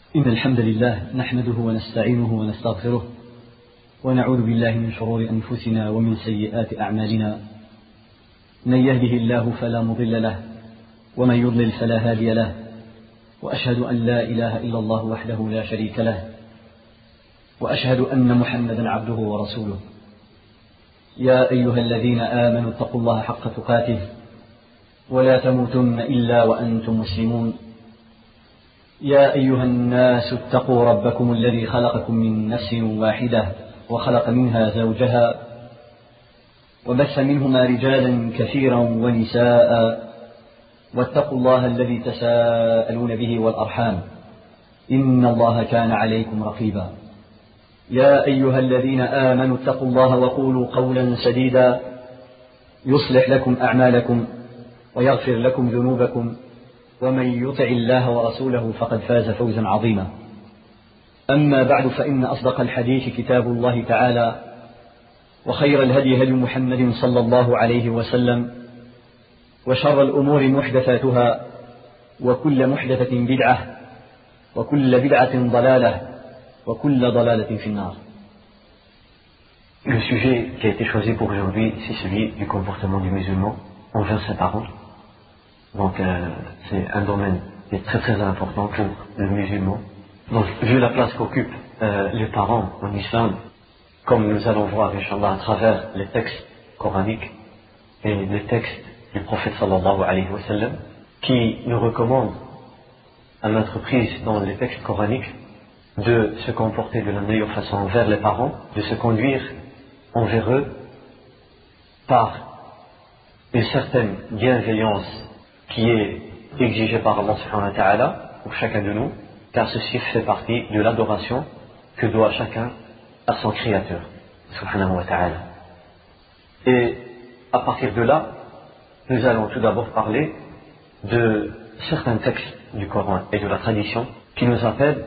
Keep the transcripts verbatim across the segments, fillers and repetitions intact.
إن الحمد لله نحمده ونستعينه ونستغفره ونعوذ بالله من شرور أنفسنا ومن سيئات أعمالنا. من يهده الله فلا مضل له ومن يضلل فلا هادي له، وأشهد أن لا إله إلا الله وحده لا شريك له، وأشهد أن محمدا عبده ورسوله. يا أيها الذين آمنوا اتقوا الله حق تقاته ولا تموتن إلا وأنتم مسلمون. يا أيها الناس اتقوا ربكم الذي خلقكم من نفس واحدة وخلق منها زوجها وبث منهما رجالا كثيرا ونساء، واتقوا الله الذي تساءلون به والأرحام إن الله كان عليكم رقيبا. يا أيها الذين آمنوا اتقوا الله وقولوا قولا سديدا يصلح لكم أعمالكم ويغفر لكم ذنوبكم، ومن يطع الله ورسوله فقد فاز فوزا عظيما. أما بعد، فإن أصدق الحديث كتاب الله تعالى، وخير الهدي هدي محمد صلى الله عليه وسلم، وشر الأمور محدثاتها، وكل محدثة بدعة، وكل بدعة ضلالة، وكل ضلالة في النار. Le sujet qui a été choisi pour aujourd'hui, c'est celui du comportement du musulman envers ses parents. Donc euh, c'est un domaine qui est très très important pour le musulman. Donc vu la place qu'occupent euh, les parents en islam, comme nous allons voir Inch'Allah à travers les textes coraniques et les textes du prophète sallallahu alayhi wa sallam, qui nous recommandent à maintes reprises dans les textes coraniques de se comporter de la meilleure façon envers les parents, de se conduire envers eux par une certaine bienveillance qui est exigée par Allah subhanahu wa ta'ala pour chacun de nous, car ceci fait partie de l'adoration que doit chacun à son créateur subhanahu wa ta'ala. Et à partir de là, nous allons tout d'abord parler de certains textes du Coran et de la tradition qui nous appellent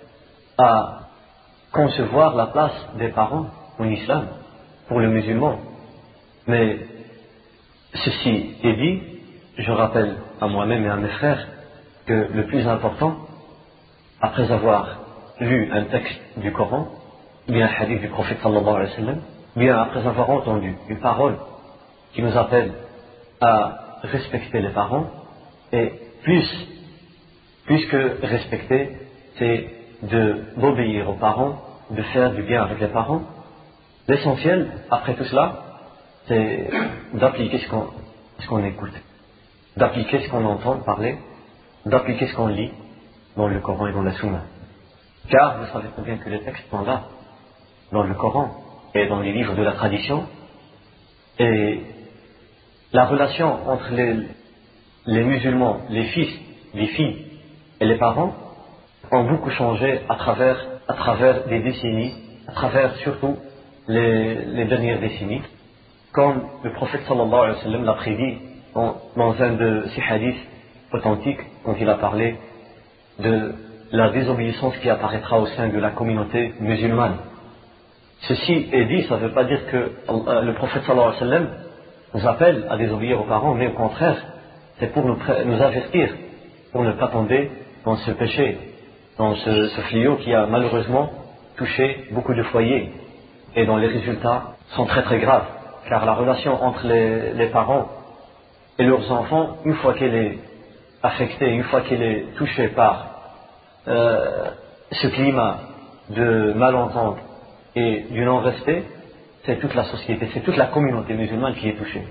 à concevoir la place des parents en islam pour le musulman. Mais ceci est dit, je rappelle à moi-même et à mes frères que le plus important, après avoir lu un texte du Coran, bien un hadith du prophète sallallahu alayhi wa sallam, bien après avoir entendu une parole qui nous appelle à respecter les parents, et plus, plus que respecter, c'est de, d'obéir aux parents, de faire du bien avec les parents. L'essentiel, après tout cela, c'est d'appliquer ce qu'on, ce qu'on écoute, d'appliquer ce qu'on entend parler, d'appliquer ce qu'on lit dans le Coran et dans la Sunna. Car vous savez très bien que les textes sont là, dans le Coran et dans les livres de la tradition, et la relation entre les, les musulmans, les fils, les filles et les parents ont beaucoup changé à travers, à travers des décennies, à travers surtout les, les dernières décennies, comme le prophète sallallahu alayhi wa sallam l'a prédit dans, dans un de ses hadiths authentiques, quand il a parlé de la désobéissance qui apparaîtra au sein de la communauté musulmane. Ceci est dit, ça ne veut pas dire que euh, le prophète sallallahu alayhi wa sallam nous appelle à désobéir aux parents, mais au contraire, c'est pour nous, nous avertir, pour ne pas tomber dans ce péché, dans ce, ce fléau qui a malheureusement touché beaucoup de foyers et dont les résultats sont très très graves, car la relation entre les, les parents et leurs enfants, une fois qu'elle est affectée, une fois qu'elle est touchée par euh, ce climat de malentente et du non-respect, c'est toute la société, c'est toute la communauté musulmane qui est touchée.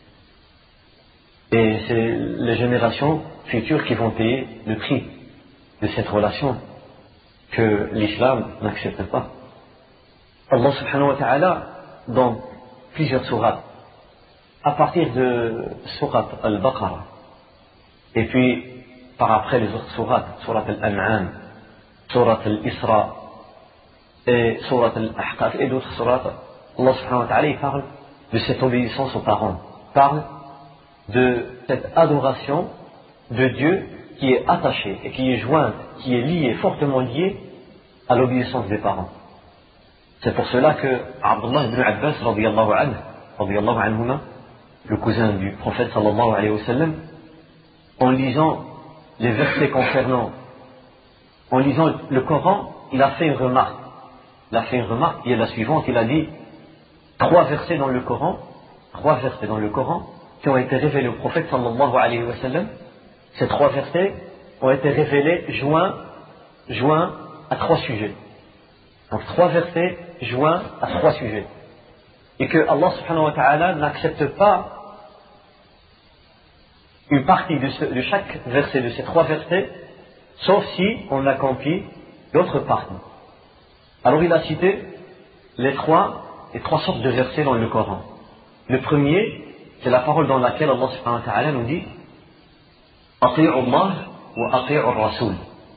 Et c'est les générations futures qui vont payer le prix de cette relation que l'islam n'accepte pas. Allah subhanahu wa ta'ala, dans plusieurs sourates, à partir de sourate al-Baqarah, et puis par après les autres sourates, sourate al-An'am, sourate al-Isra, et sourate al-Ahqaf, et d'autres sourates, Allah subhanahu wa ta'ala, il parle de cette obéissance aux parents, parle de cette adoration de Dieu qui est attachée et qui est jointe, qui est liée, fortement liée à l'obéissance des parents. C'est pour cela que Abdullah ibn Abbas, radiyallahu anhu, radiyallahu anhuma, le cousin du prophète sallallahu alayhi wa sallam, en lisant les versets concernant en lisant le Coran, il a fait une remarque. Il a fait une remarque qui est la suivante. Il a dit trois versets dans le Coran, trois versets dans le Coran qui ont été révélés au prophète sallallahu alayhi wa sallam. Ces trois versets ont été révélés joints, joints à trois sujets. Donc trois versets joints à trois sujets. Et que Allah subhanahu wa ta'ala n'accepte pas une partie de, ce, de chaque verset de ces trois versets, sauf si on accomplit l'autre partie. Alors il a cité les trois, les trois sortes de versets dans le Coran. Le premier, c'est la parole dans laquelle Allah subhanahu wa ta'ala nous dit Ati'u Allah wa ati'u Rasul.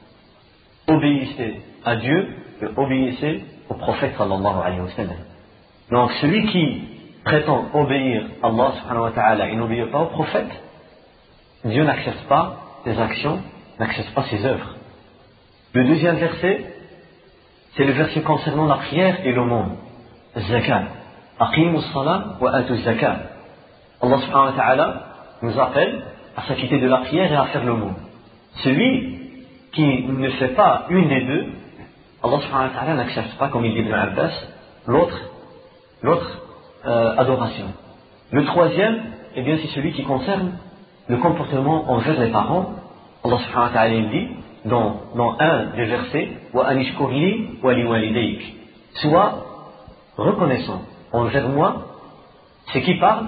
Obéissez à Dieu et obéissez au prophète sallallahu alayhi wa sallam. Donc celui qui prétend obéir à Allah subhanahu wa ta'ala et n'obéit pas au prophète, Dieu n'accepte pas ses actions, n'accepte pas ses œuvres. Le deuxième verset, c'est le verset concernant la prière et l'aumône. Zakat. Aqimu as-salat wa atu zakat. Allah subhanahu wa ta'ala nous appelle à s'acquitter de la prière et à faire l'aumône. Celui qui ne fait pas une des deux, Allah subhanahu wa ta'ala n'accepte pas, comme il dit Ibn Abbas, l'autre, l'autre euh, adoration. Le troisième, eh bien, c'est celui qui concerne le comportement envers les parents. Allah subhanahu wa ta'ala dit dans, dans un des versets wa anishkur li wa li walidayk. Sois reconnaissant envers moi. C'est qui parle?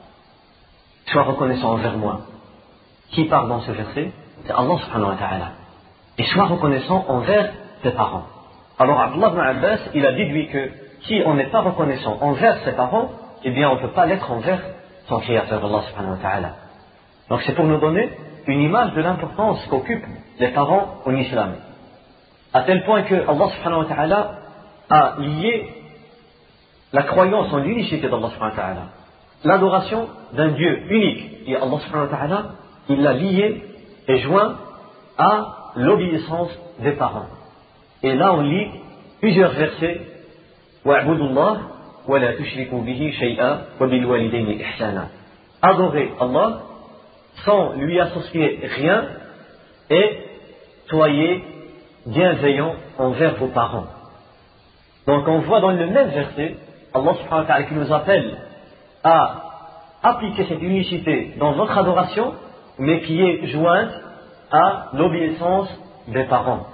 Sois reconnaissant envers moi. Qui parle dans ce verset? C'est Allah subhanahu wa ta'ala. Et sois reconnaissant envers tes parents. Alors Abdullah ibn Abbas, il a déduit que si on n'est pas reconnaissant envers ses parents, eh bien on ne peut pas l'être envers son créateur, Allah subhanahu wa ta'ala. Donc c'est pour nous donner une image de l'importance qu'occupent les parents en islam. À tel point que Allah subhanahu wa ta'ala a lié la croyance en l'unicité d'Allah subhanahu wa ta'ala, l'adoration d'un Dieu unique, et Allah subhanahu wa ta'ala, il l'a lié et joint à l'obéissance des parents. Et là on lit plusieurs versets وَاعْبُدُوا اللَّهَ وَلَا تُشْرِكُوا بِهِ شَيْئًا وَبِالْوَالِدَيْنِ إِحْسَانًا. Adorez Allah sans lui associer rien et soyez bienveillants envers vos parents. Donc on voit dans le même verset Allah subhanahu wa ta'ala qui nous appelle à appliquer cette unicité dans notre adoration, mais qui est jointe à l'obéissance des parents.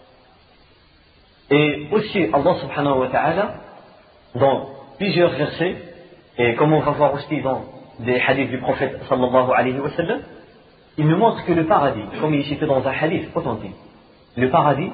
Et aussi Allah subhanahu wa ta'ala dans plusieurs versets, et comme on va voir aussi dans des hadiths du prophète sallallahu alayhi wa sallam, il nous montre que le paradis, comme il est cité dans un hadith authentique, le paradis,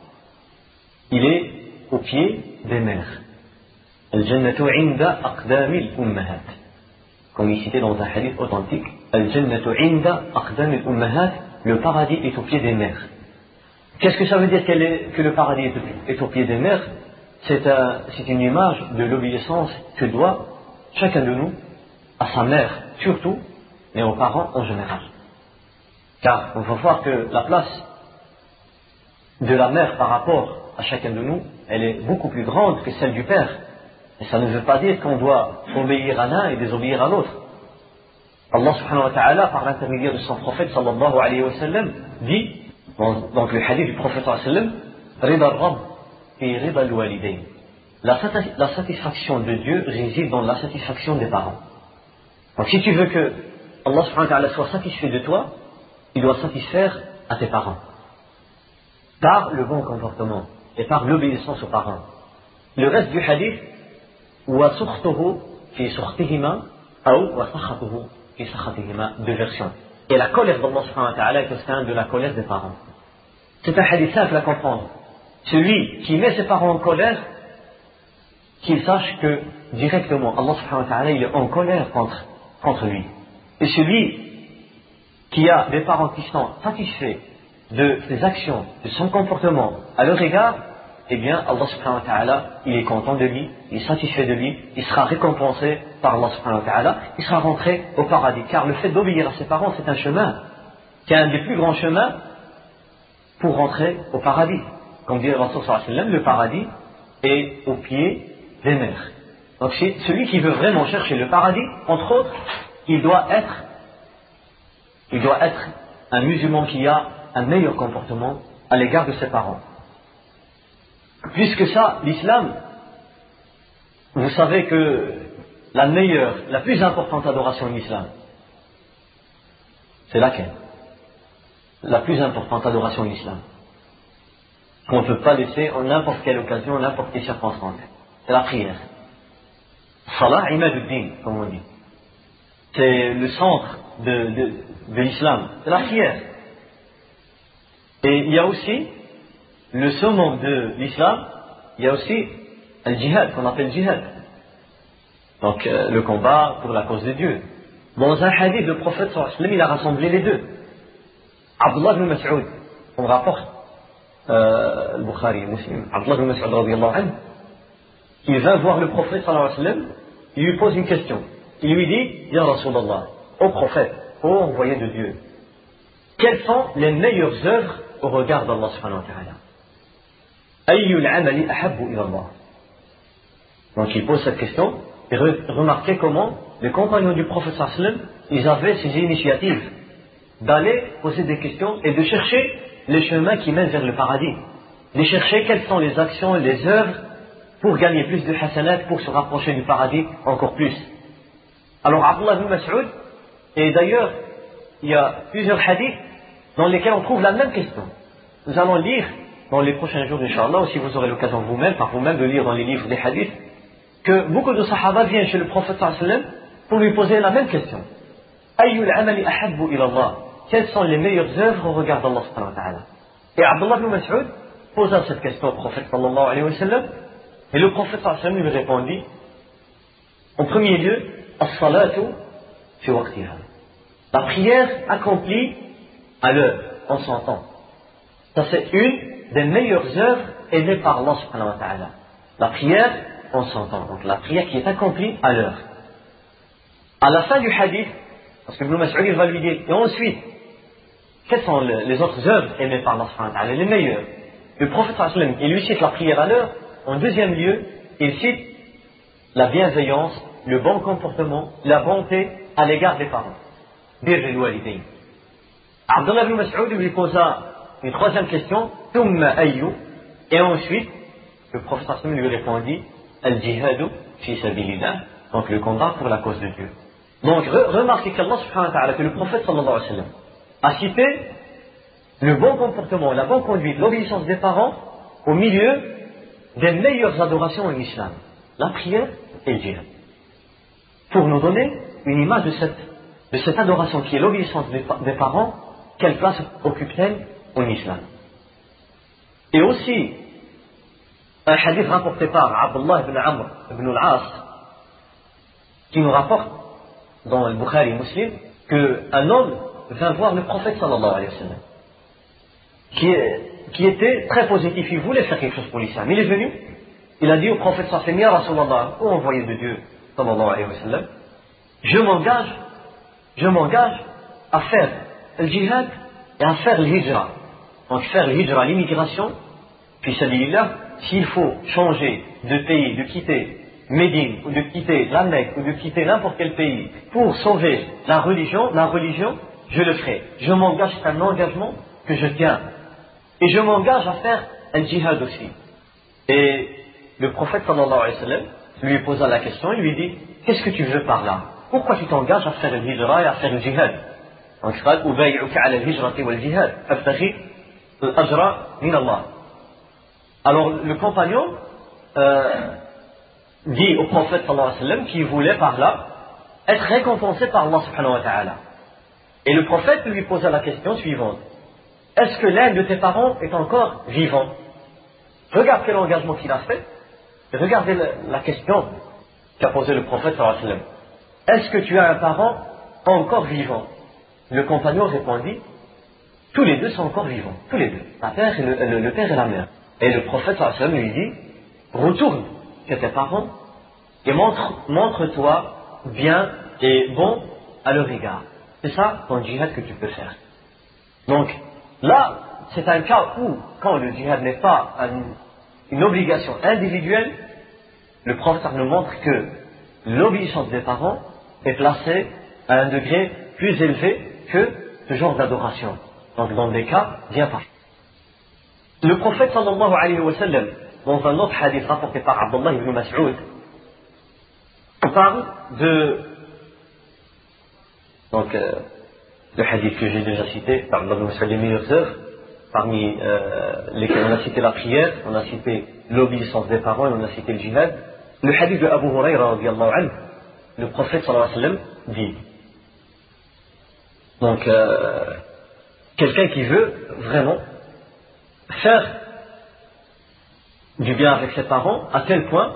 il est au pied des mères. Al-jannatu inda aqdamil ummahat. Comme il est cité dans un hadith authentique, Al-jannatu inda aqdamil ummahat, le paradis est au pied des mères. Qu'est-ce que ça veut dire est, que le paradis est, est au pied des mères? C'est un, c'est une image de l'obéissance que doit chacun de nous à sa mère surtout, mais aux parents en général. Car on va voir que la place de la mère par rapport à chacun de nous, elle est beaucoup plus grande que celle du père. Et ça ne veut pas dire qu'on doit obéir à l'un et désobéir à l'autre. Allah subhanahu wa ta'ala, par l'intermédiaire de son prophète sallallahu alayhi wa sallam, dit, donc le hadith du prophète sallallahu alayhi wa sallam, Rida al-Rabb et Rida al-Walidayn. La satisfaction de Dieu réside dans la satisfaction des parents. Donc si tu veux que Allah subhanahu wa ta'ala soit satisfait de toi, il doit satisfaire à tes parents. Par le bon comportement et par l'obéissance aux parents. Le reste du hadith, وَسُخْتُهُ فِي سُخْتِهِمَا أو وَسَخَطُهُ فِي سَخَطِهِمَا, deux versions. Et la colère d'Allah subhanahu wa ta'ala est au sein de la colère des parents. C'est un hadith simple à comprendre. Celui qui met ses parents en colère, qu'il sache que directement Allah subhanahu wa ta'ala il est en colère contre, contre lui. Et celui qui a des parents qui sont satisfaits de ses actions, de son comportement à leur égard, eh bien Allah subhanahu wa ta'ala il est content de lui, il est satisfait de lui, il sera récompensé par Allah subhanahu wa ta'ala, il sera rentré au paradis. Car le fait d'obéir à ses parents c'est un chemin, c'est un des plus grands chemins pour rentrer au paradis. Comme dit le Rasul sallallahu alayhi wa sallam, le paradis est au pied des mères. Donc c'est celui qui veut vraiment chercher le paradis, entre autres, il doit être il doit être un musulman qui a un meilleur comportement à l'égard de ses parents. Plus que ça, l'islam, vous savez que la meilleure, la plus importante adoration en islam, c'est laquelle? La plus importante adoration en islam, qu'on ne peut pas laisser en n'importe quelle occasion, en n'importe quelle circonstance, c'est la prière. Salah imaduddin, comme on dit. C'est le centre de, de, de l'islam, c'est la prière. Et il y a aussi le summum de l'islam, il y a aussi le djihad, qu'on appelle djihad. Donc euh, le combat pour la cause de Dieu. Dans un hadith, le prophète sallallahu alayhi wa sallam, il a rassemblé les deux. Abdullah ibn Mas'ud, on rapporte, euh, le Bukhari, le Muslim, Abdullah ibn Mas'ud radiyallahu anhu, il va voir le prophète sallallahu alayhi wa sallam, il lui pose une question. Il lui dit, Ya Rasulallah, ô prophète, ô envoyé de Dieu, quelles sont les meilleures œuvres au regard d'Allah subhanahu wa ta'ala? Ayyul amali ahabbu ila Allah. Donc il pose cette question, et re- remarquez comment les compagnons du prophète sallallahu alayhi wa sallam, ils avaient ces initiatives d'aller poser des questions et de chercher les chemins qui mènent vers le paradis, de chercher quelles sont les actions et les œuvres pour gagner plus de hasanat, pour se rapprocher du paradis encore plus. Alors Abdullah ibn Mas'ud, et d'ailleurs il y a plusieurs hadiths dans lesquels on trouve la même question. Nous allons lire dans les prochains jours, Inch'Allah, ou si vous aurez l'occasion vous-même, par vous-même, de lire dans les livres des hadiths, que beaucoup de sahaba viennent chez le prophète sallallahu alayhi wa sallam pour lui poser la même question. Ayyul amali ahabbu ila Allah. Quelles sont les meilleures œuvres au regard d'Allah subhanahu wa ta'ala? Et Abdullah ibn Mas'ud posa cette question au prophète sallallahu alayhi wa sallam, et le prophète sallallahu alayhi wa sallam lui répondit, en premier lieu, as-salatu fi waqtiha. La prière accomplie à l'heure, en son temps. Ça c'est une des meilleures œuvres aimées par Allah subhanahu wa ta'ala. La prière en son temps. Donc la prière qui est accomplie à l'heure. À la fin du hadith, parce que Ibn Mas'ud il va lui dire, et ensuite, quelles sont les autres œuvres aimées par Allah subhanahu wa ta'ala, les meilleures? Le prophète sallallahu alayhi wa sallam, il lui cite la prière à l'heure. En deuxième lieu, il cite la bienveillance, le bon comportement, la bonté à l'égard des parents. Bir al-walidayn. Abdullah ibn Mas'ud lui posa une troisième question, thumma ayyu, et ensuite, le prophète sallallahu alayhi wa sallam lui répondit, al-jihadu fi sabilillah, donc le combat pour la cause de Dieu. Donc re- remarquez qu'Allah subhanahu wa ta'ala, que le prophète sallallahu alayhi wa sallam a cité le bon comportement, la bonne conduite, l'obéissance des parents au milieu des meilleures adorations en islam, la prière et le djihad. Pour nous donner une image de cette, de cette adoration qui est l'obéissance des, des parents, quelle place occupe-t-elle en islam? Et aussi, un hadith rapporté par Abdullah ibn Amr ibn al-As, qui nous rapporte dans le Bukhari Muslim, qu'un homme vint voir le prophète sallallahu alayhi wa sallam, qui, qui était très positif, il voulait faire quelque chose pour l'islam. Il est venu, il a dit au prophète sallallahu alayhi wa sallam, Ya Rasulallah, ô envoyé de Dieu sallallahu alayhi wa sallam, je m'engage, je m'engage à faire le djihad et à faire le hijra. Donc faire le hijra, l'immigration, puis sabilillah, s'il faut changer de pays, de quitter Médine, ou de quitter la Mecque, ou de quitter n'importe quel pays pour sauver la religion, la religion, je le ferai. Je m'engage, c'est un engagement que je tiens. Et je m'engage à faire un djihad aussi. Et le prophète sallallahu alayhi wa sallam lui posa la question, il lui dit, qu'est-ce que tu veux par là? Pourquoi tu t'engages à faire le hijra et à faire le djihad? Donc il dit, ubay'uka ala al-hijrati wal jihad, abtaghi al-ajra min Allah. Alors le compagnon euh, dit au prophète sallallahu alayhi wa sallam qu'il voulait par là être récompensé par Allah subhanahu wa ta'ala. Et le prophète lui posa la question suivante. Est-ce que l'un de tes parents est encore vivant? Regarde quel engagement qu'il a fait. Et regardez la, la question qu'a posée le prophète sallallahu alayhi wa sallam. Est-ce que tu as un parent encore vivant? Le compagnon répondit, tous les deux sont encore vivants. Tous les deux. La père et le, le, le père et la mère. Et le prophète sallallahu alayhi wa sallam lui dit, retourne chez tes parents et montre, montre-toi bien et bon à leur égard. C'est ça ton djihad que tu peux faire. Donc là, c'est un cas où, quand le djihad n'est pas un, une obligation individuelle, le prophète nous montre que l'obéissance des parents est placée à un degré plus élevé que ce genre d'adoration. Donc dans des cas bien parfaits. Le prophète sallallahu alayhi wa sallam, dans un autre hadith rapporté par Abdullah ibn Mas'ud, parle de, donc euh, le hadith que j'ai déjà cité par Abdullah ibn Mas'ud, les meilleures œuvres, parmi euh, lesquelles on a cité la prière, on a cité l'obéissance des parents et on a cité le djihad. Le hadith de Abu Huraira radiyallahu anhu, le prophète sallallahu alayhi wa sallam dit, donc euh, quelqu'un qui veut vraiment faire du bien avec ses parents à tel point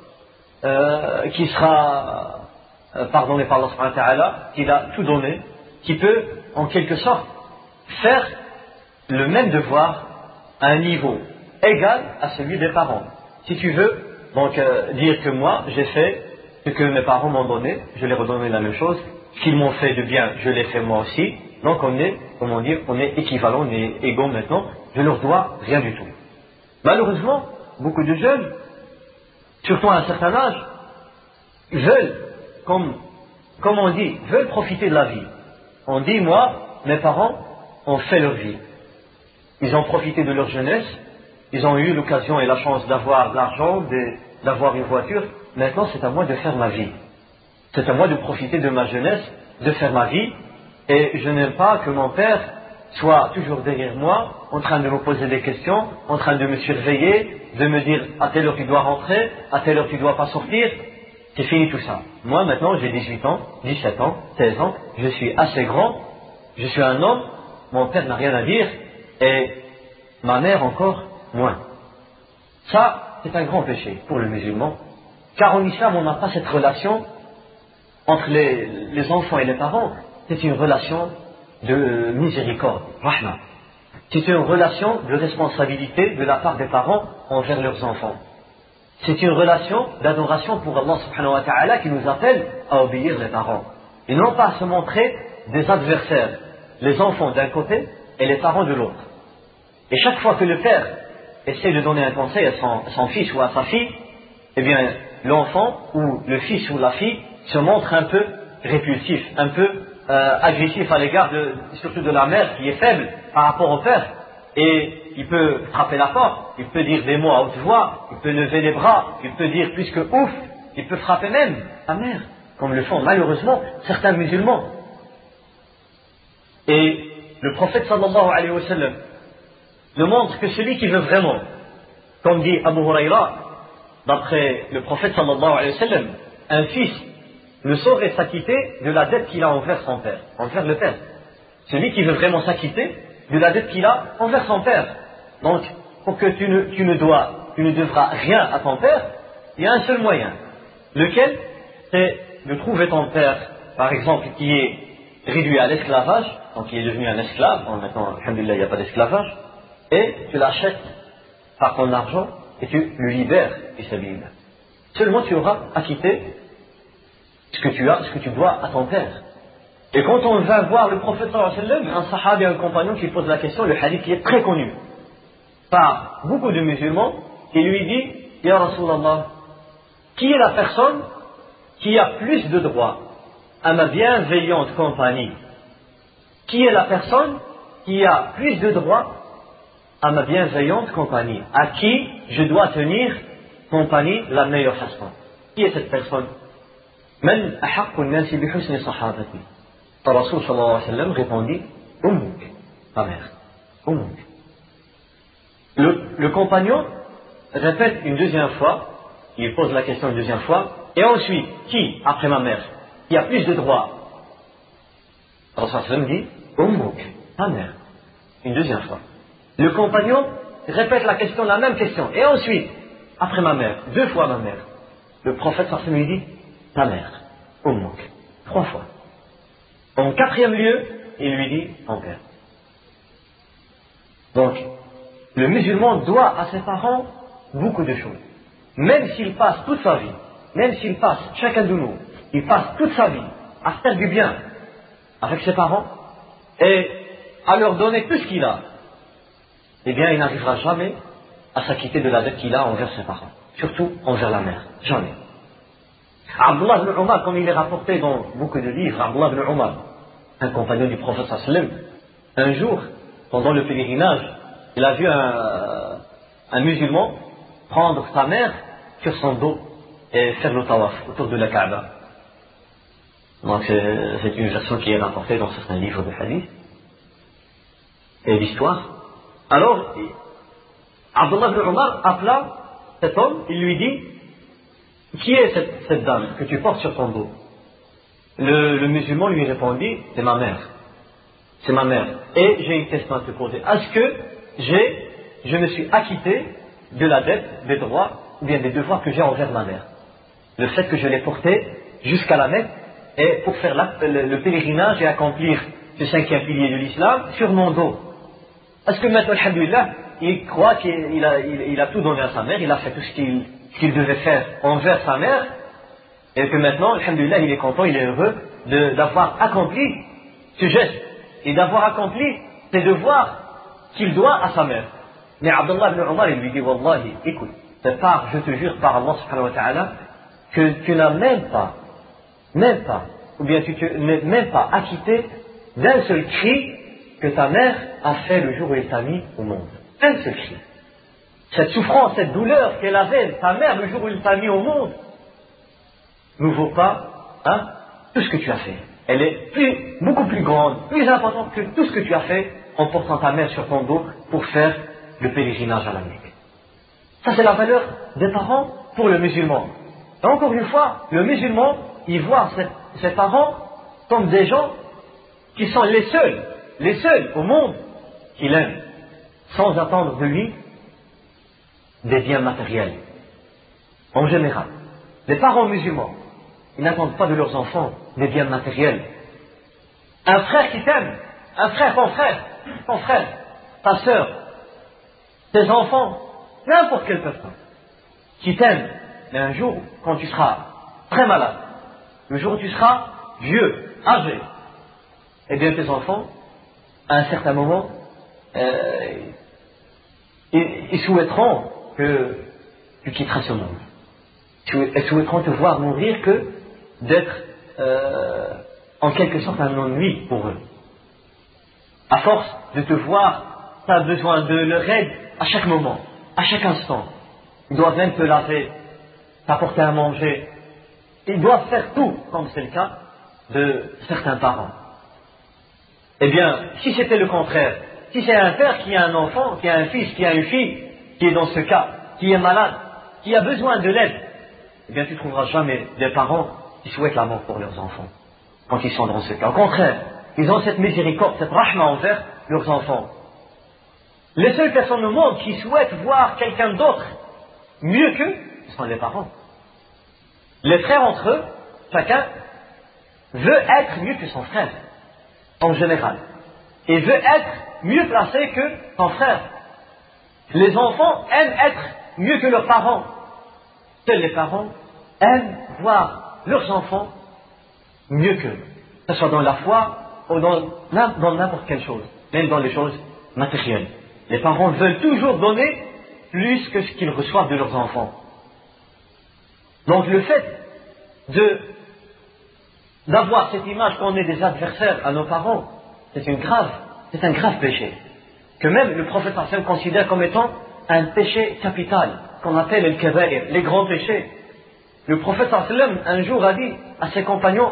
euh, qu'il sera euh, pardonné par Allah subhanahu wa ta'ala, qu'il a tout donné, qu'il peut en quelque sorte faire le même devoir à un niveau égal à celui des parents. Si tu veux donc euh, dire que moi j'ai fait ce que mes parents m'ont donné, je leur ai donné la même chose, ce qu'ils m'ont fait de bien, je l'ai fait moi aussi, donc on est, comment dire, on est équivalent, on est égaux maintenant, je ne leur dois rien du tout. Malheureusement, beaucoup de jeunes, surtout à un certain âge, veulent, comme, comme on dit, veulent profiter de la vie. On dit, moi, mes parents ont fait leur vie. Ils ont profité de leur jeunesse, ils ont eu l'occasion et la chance d'avoir de l'argent, d'avoir une voiture. Maintenant, c'est à moi de faire ma vie. C'est à moi de profiter de ma jeunesse, de faire ma vie. Et je n'aime pas que mon père soit toujours derrière moi, en train de me poser des questions, en train de me surveiller, de me dire à telle heure tu dois rentrer, à telle heure tu dois pas sortir. C'est fini tout ça. Moi maintenant j'ai dix-huit ans, dix-sept ans, seize ans, je suis assez grand, je suis un homme, mon père n'a rien à dire, et ma mère encore moins. Ça, c'est un grand péché pour le musulman, car en islam on n'a pas cette relation entre les, les enfants et les parents, c'est une relation de miséricorde, rahma. C'est une relation de responsabilité de la part des parents envers leurs enfants. C'est une relation d'adoration pour Allah subhanahu wa ta'ala qui nous appelle à obéir les parents. Et non pas à se montrer des adversaires, les enfants d'un côté et les parents de l'autre. Et chaque fois que le père essaie de donner un conseil à son, à son fils ou à sa fille, eh bien l'enfant ou le fils ou la fille se montre un peu répulsif, un peu euh, agressif à l'égard de, surtout de la mère qui est faible par rapport au père. Et il peut frapper la porte, il peut dire des mots à haute voix, il peut lever les bras, il peut dire plus que ouf, il peut frapper même la mère, comme le font malheureusement certains musulmans. Et le prophète sallallahu alayhi wa sallam nous montre que celui qui veut vraiment, comme dit Abu Huraira, d'après le prophète sallallahu alayhi wa sallam, un fils ne saurait s'acquitter de la dette qu'il a envers son père, envers le père. Celui qui veut vraiment s'acquitter de la dette qu'il a envers son père. Donc, pour que tu ne, tu ne dois, tu ne devras rien à ton père, il y a un seul moyen. Lequel? C'est de trouver ton père, par exemple, qui est réduit à l'esclavage, donc qui est devenu un esclave, bon, maintenant, alhamdulillah, il n'y a pas d'esclavage, et tu l'achètes par ton argent, et tu le libères, fisabilillah. Seulement tu auras acquitté ce que tu as, ce que tu dois à ton père. Et quand on va voir le prophète sallallahu alayhi wa sallam, un sahaba et un compagnon qui pose la question, le hadith qui est très connu par beaucoup de musulmans, qui lui dit, Ya Rasulallah, qui est la personne qui a plus de droits à ma bienveillante compagnie? Qui est la personne qui a plus de droits à ma bienveillante compagnie? À qui je dois tenir compagnie la meilleure façon? Qui est cette personne? Man ahaqqu an-nasi bi husni sahabati? Le Rasul sallallahu alayhi wa sallam répondit, Ummuk, ta mère. Ummuk. Le, le compagnon répète une deuxième fois, il pose la question une deuxième fois, et ensuite, qui, après ma mère, qui a plus de droits? Le Rasul sallallahu alayhi wa sallam dit, Ummuk, ta mère. Une deuxième fois. Le compagnon répète la question, la même question, et ensuite, après ma mère, deux fois ma mère. Le prophète sallallahu alayhi wa sallam lui dit, ta mère. Ummuk. Trois fois. En quatrième lieu, il lui dit ton père. Donc, le musulman doit à ses parents beaucoup de choses. Même s'il passe toute sa vie, même s'il passe, chacun de nous, il passe toute sa vie à faire du bien avec ses parents et à leur donner tout ce qu'il a, eh bien, il n'arrivera jamais à s'acquitter de la dette qu'il a envers ses parents, surtout envers la mère. Jamais. Abdullah ibn Umar, comme il est rapporté dans beaucoup de livres, Abdullah ibn Umar, un compagnon du prophète sallallahu alayhi wa sallam, un jour, pendant le pèlerinage il a vu un, un musulman prendre sa mère sur son dos et faire le tawaf autour de la Kaaba. Donc c'est une version qui est rapportée dans certains livres de hadith et d'histoire. Alors, Abdullah ibn Omar appela cet homme, il lui dit, qui est cette, cette dame que tu portes sur ton dos? Le, le musulman lui répondit, c'est ma mère. C'est ma mère. Et j'ai une question à te poser. Est-ce que j'ai, je me suis acquitté de la dette, des droits, ou bien des devoirs que j'ai envers ma mère? Le fait que je l'ai portée jusqu'à la Mecque, et pour faire la, le, le pèlerinage et accomplir ce cinquième pilier de l'islam sur mon dos. Est-ce que maintenant, alhamdulillah, il croit qu'il a, il, il a tout donné à sa mère, il a fait tout ce qu'il, ce qu'il devait faire envers sa mère, et que maintenant, alhamdulillah, il est content, il est heureux de, d'avoir accompli ce geste, et d'avoir accompli ses devoirs qu'il doit à sa mère. Mais Abdullah ibn Omar, il lui dit, Wallahi, écoute, de part, je te jure par Allah subhanahu wa ta'ala, que tu n'as même pas, même pas, ou bien tu n'es même pas acquitté d'un seul cri que ta mère a fait le jour où elle t'a mis au monde. Un seul cri. Cette souffrance, cette douleur qu'elle avait, ta mère, le jour où elle t'a mis au monde, ne vaut pas hein, tout ce que tu as fait. Elle est plus, beaucoup plus grande, plus importante que tout ce que tu as fait en portant ta mère sur ton dos pour faire le pèlerinage à la Mecque. Ça, c'est la valeur des parents pour le musulman. Et encore une fois, le musulman, il voit ses, ses parents comme des gens qui sont les seuls, les seuls au monde qu'il aime, sans attendre de lui des biens matériels. En général, les parents musulmans, ils n'attendent pas de leurs enfants des biens matériels. Un frère qui t'aime, un frère, ton frère, ton frère, ta sœur, tes enfants, n'importe quelle personne qui t'aime, mais un jour, quand tu seras très malade, le jour où tu seras vieux, âgé, eh bien tes enfants, à un certain moment, euh, ils, ils souhaiteront que tu quitteras ce monde. Ils souhaiteront te voir mourir que d'être euh, en quelque sorte un ennui pour eux. À force de te voir, tu as besoin de leur aide à chaque moment, à chaque instant. Ils doivent même te laver, t'apporter à manger. Ils doivent faire tout, comme c'est le cas de certains parents. Eh bien, si c'était le contraire, si c'est un père qui a un enfant, qui a un fils, qui a une fille, qui est dans ce cas, qui est malade, qui a besoin de l'aide, eh bien tu ne trouveras jamais des parents qui souhaitent la mort pour leurs enfants, quand ils sont dans ce cas. Au contraire, ils ont cette miséricorde, cette rahma envers leurs enfants. Les seules personnes au monde qui souhaitent voir quelqu'un d'autre mieux qu'eux, ce sont les parents. Les frères entre eux, chacun veut être mieux que son frère, en général, et veut être mieux placé que son frère. Les enfants aiment être mieux que leurs parents. Seuls les parents aiment voir leurs enfants mieux qu'eux, que ce soit dans la foi ou dans, dans n'importe quelle chose, même dans les choses matérielles. Les parents veulent toujours donner plus que ce qu'ils reçoivent de leurs enfants. Donc le fait de d'avoir cette image qu'on est des adversaires à nos parents, c'est une grave, c'est un grave péché, que même le prophète sallam considère comme étant un péché capital, qu'on appelle el kabair, les grands péchés. Le prophète sallam un jour a dit à ses compagnons,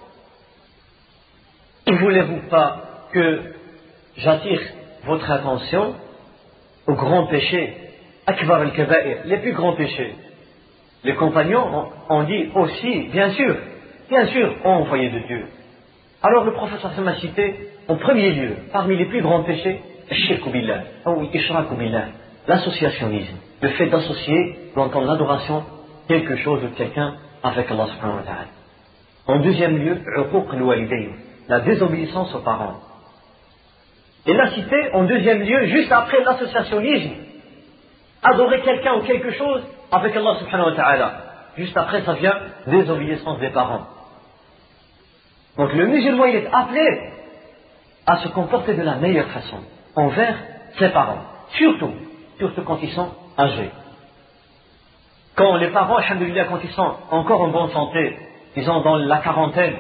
ne voulez-vous pas que j'attire votre attention aux grands péchés, akbar el kabair, les plus grands péchés? Les compagnons ont dit aussi, bien sûr, bien sûr, ô envoyé de Dieu. Alors le prophète sallam a cité en premier lieu, parmi les plus grands péchés, shirk billah, ou ishrak billah, l'associationnisme, le fait d'associer dans ton adoration quelque chose ou quelqu'un avec Allah subhanahu wa ta'ala. En deuxième lieu, uquq al-walidayn, la désobéissance aux parents. Et l'a cité en deuxième lieu, juste après l'associationnisme, adorer quelqu'un ou quelque chose avec Allah subhanahu wa ta'ala. Juste après, ça vient désobéissance des parents. Donc le musulman, il est appelé à se comporter de la meilleure façon envers ses parents. Surtout, surtout quand ils sont âgés. Quand les parents, alhamdoulilah, quand ils sont encore en bonne santé, ils sont dans la quarantaine,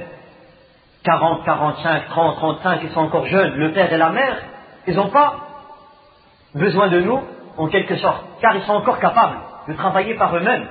quarante, quarante-cinq, trente, trente-cinq, ils sont encore jeunes, le père et la mère, ils n'ont pas besoin de nous, en quelque sorte, car ils sont encore capables de travailler par eux-mêmes,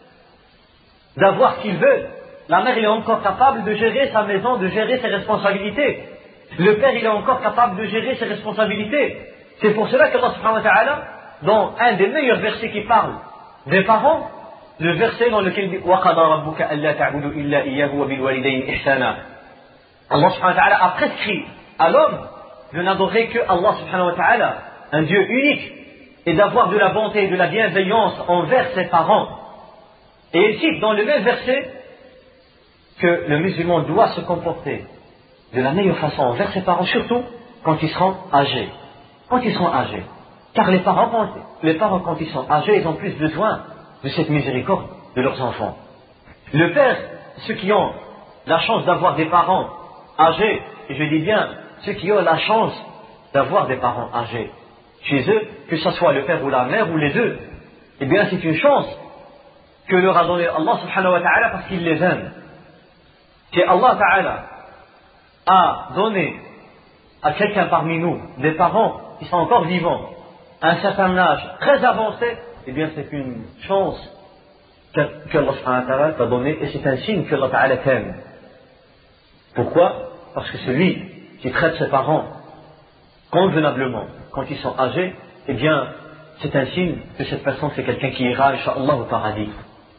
d'avoir ce qu'ils veulent. La mère, il est encore capable de gérer sa maison, de gérer ses responsabilités. Le père, il est encore capable de gérer ses responsabilités. C'est pour cela qu'Allah subhanahu wa ta'ala, dans un des meilleurs versets qui parle des parents, le verset dans lequel il dit وَقَضَى رَبُّكَ أَلَّا تَعْبُدُوا إِلَّا إِيَّاهُ وَبِالْوَالِدَيْنِ إِحْسَانًا. Allah subhanahu wa ta'ala a prescrit à l'homme de n'adorer que Allah subhanahu wa ta'ala, un Dieu unique, et d'avoir de la bonté et de la bienveillance envers ses parents. Et il cite dans le même verset que le musulman doit se comporter de la meilleure façon envers ses parents, surtout quand ils seront âgés. Quand ils seront âgés. Car les parents, quand, les parents, quand ils sont âgés, ils ont plus besoin de cette miséricorde de leurs enfants. Le père, ceux qui ont la chance d'avoir des parents âgés, et je dis bien ceux qui ont la chance d'avoir des parents âgés chez eux, que ce soit le père ou la mère ou les deux, eh bien c'est une chance que leur a donné Allah subhanahu wa ta'ala parce qu'il les aime. Si Allah ta'ala a donné à quelqu'un parmi nous des parents qui sont encore vivants à un certain âge très avancé, eh bien c'est une chance que, que Allah subhanahu wa ta'ala t'a donné et c'est un signe que Allah ta'ala t'aime. Pourquoi? Parce que celui qui traite ses parents convenablement quand ils sont âgés, eh bien c'est un signe que cette personne c'est quelqu'un qui ira incha'Allah au paradis.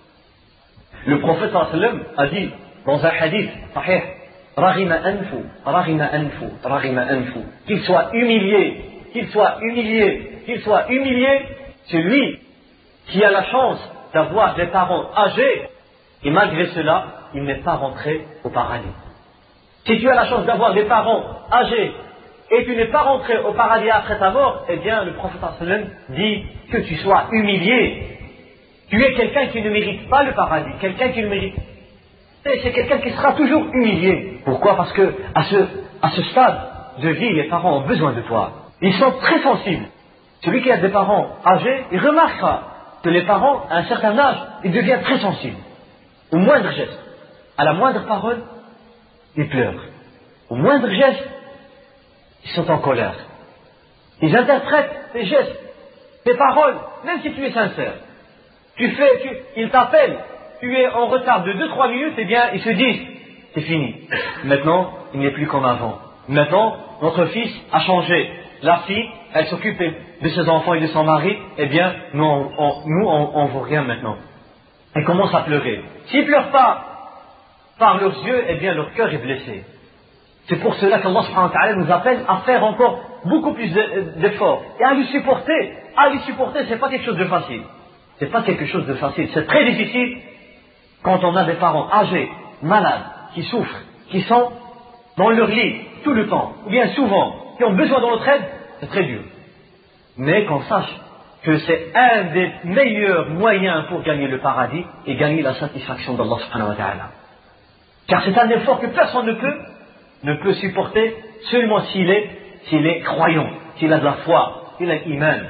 Le prophète sallallahu alayhi wa sallam a dit dans un hadith sahih, Raghima anfu, raghima anfu, raghima anfu, qu'il soit humilié, qu'il soit humilié, qu'il soit humilié, celui qui a la chance d'avoir des parents âgés, et malgré cela, il n'est pas rentré au paradis. Si tu as la chance d'avoir des parents âgés, et tu n'es pas rentré au paradis après ta mort, eh bien le prophète sallallahu alayhi wa sallam dit que tu sois humilié. Tu es quelqu'un qui ne mérite pas le paradis, quelqu'un qui ne mérite. C'est quelqu'un qui sera toujours humilié. Pourquoi? Parce que à ce, à ce stade de vie, les parents ont besoin de toi. Ils sont très sensibles. Celui qui a des parents âgés, il remarquera que les parents, à un certain âge, ils deviennent très sensibles. Au moindre geste, à la moindre parole, ils pleurent. Au moindre geste, ils sont en colère. Ils interprètent tes gestes, tes paroles, même si tu es sincère. Tu fais, tu, ils t'appellent, tu es en retard de deux trois minutes, eh bien, ils se disent, c'est fini. Maintenant, il n'est plus comme avant. Maintenant, notre fils a changé. La fille, elle s'occupe de ses enfants et de son mari, eh bien, nous, on, on, nous, on, on vaut rien maintenant. Ils commencent à pleurer. S'ils ne pleurent pas par leurs yeux, eh bien, leur cœur est blessé. C'est pour cela qu'Allah subhanahu wa ta'ala nous appelle à faire encore beaucoup plus d'efforts et à lui supporter. À lui supporter, c'est pas quelque chose de facile. C'est pas quelque chose de facile. C'est très difficile quand on a des parents âgés, malades, qui souffrent, qui sont dans leur lit tout le temps, ou bien souvent, qui ont besoin de notre aide, c'est très dur. Mais qu'on sache que c'est un des meilleurs moyens pour gagner le paradis et gagner la satisfaction d'Allah subhanahu wa ta'ala. Car c'est un effort que personne ne peut, ne peut supporter seulement s'il est, s'il est croyant, s'il a de la foi, s'il a l'iman.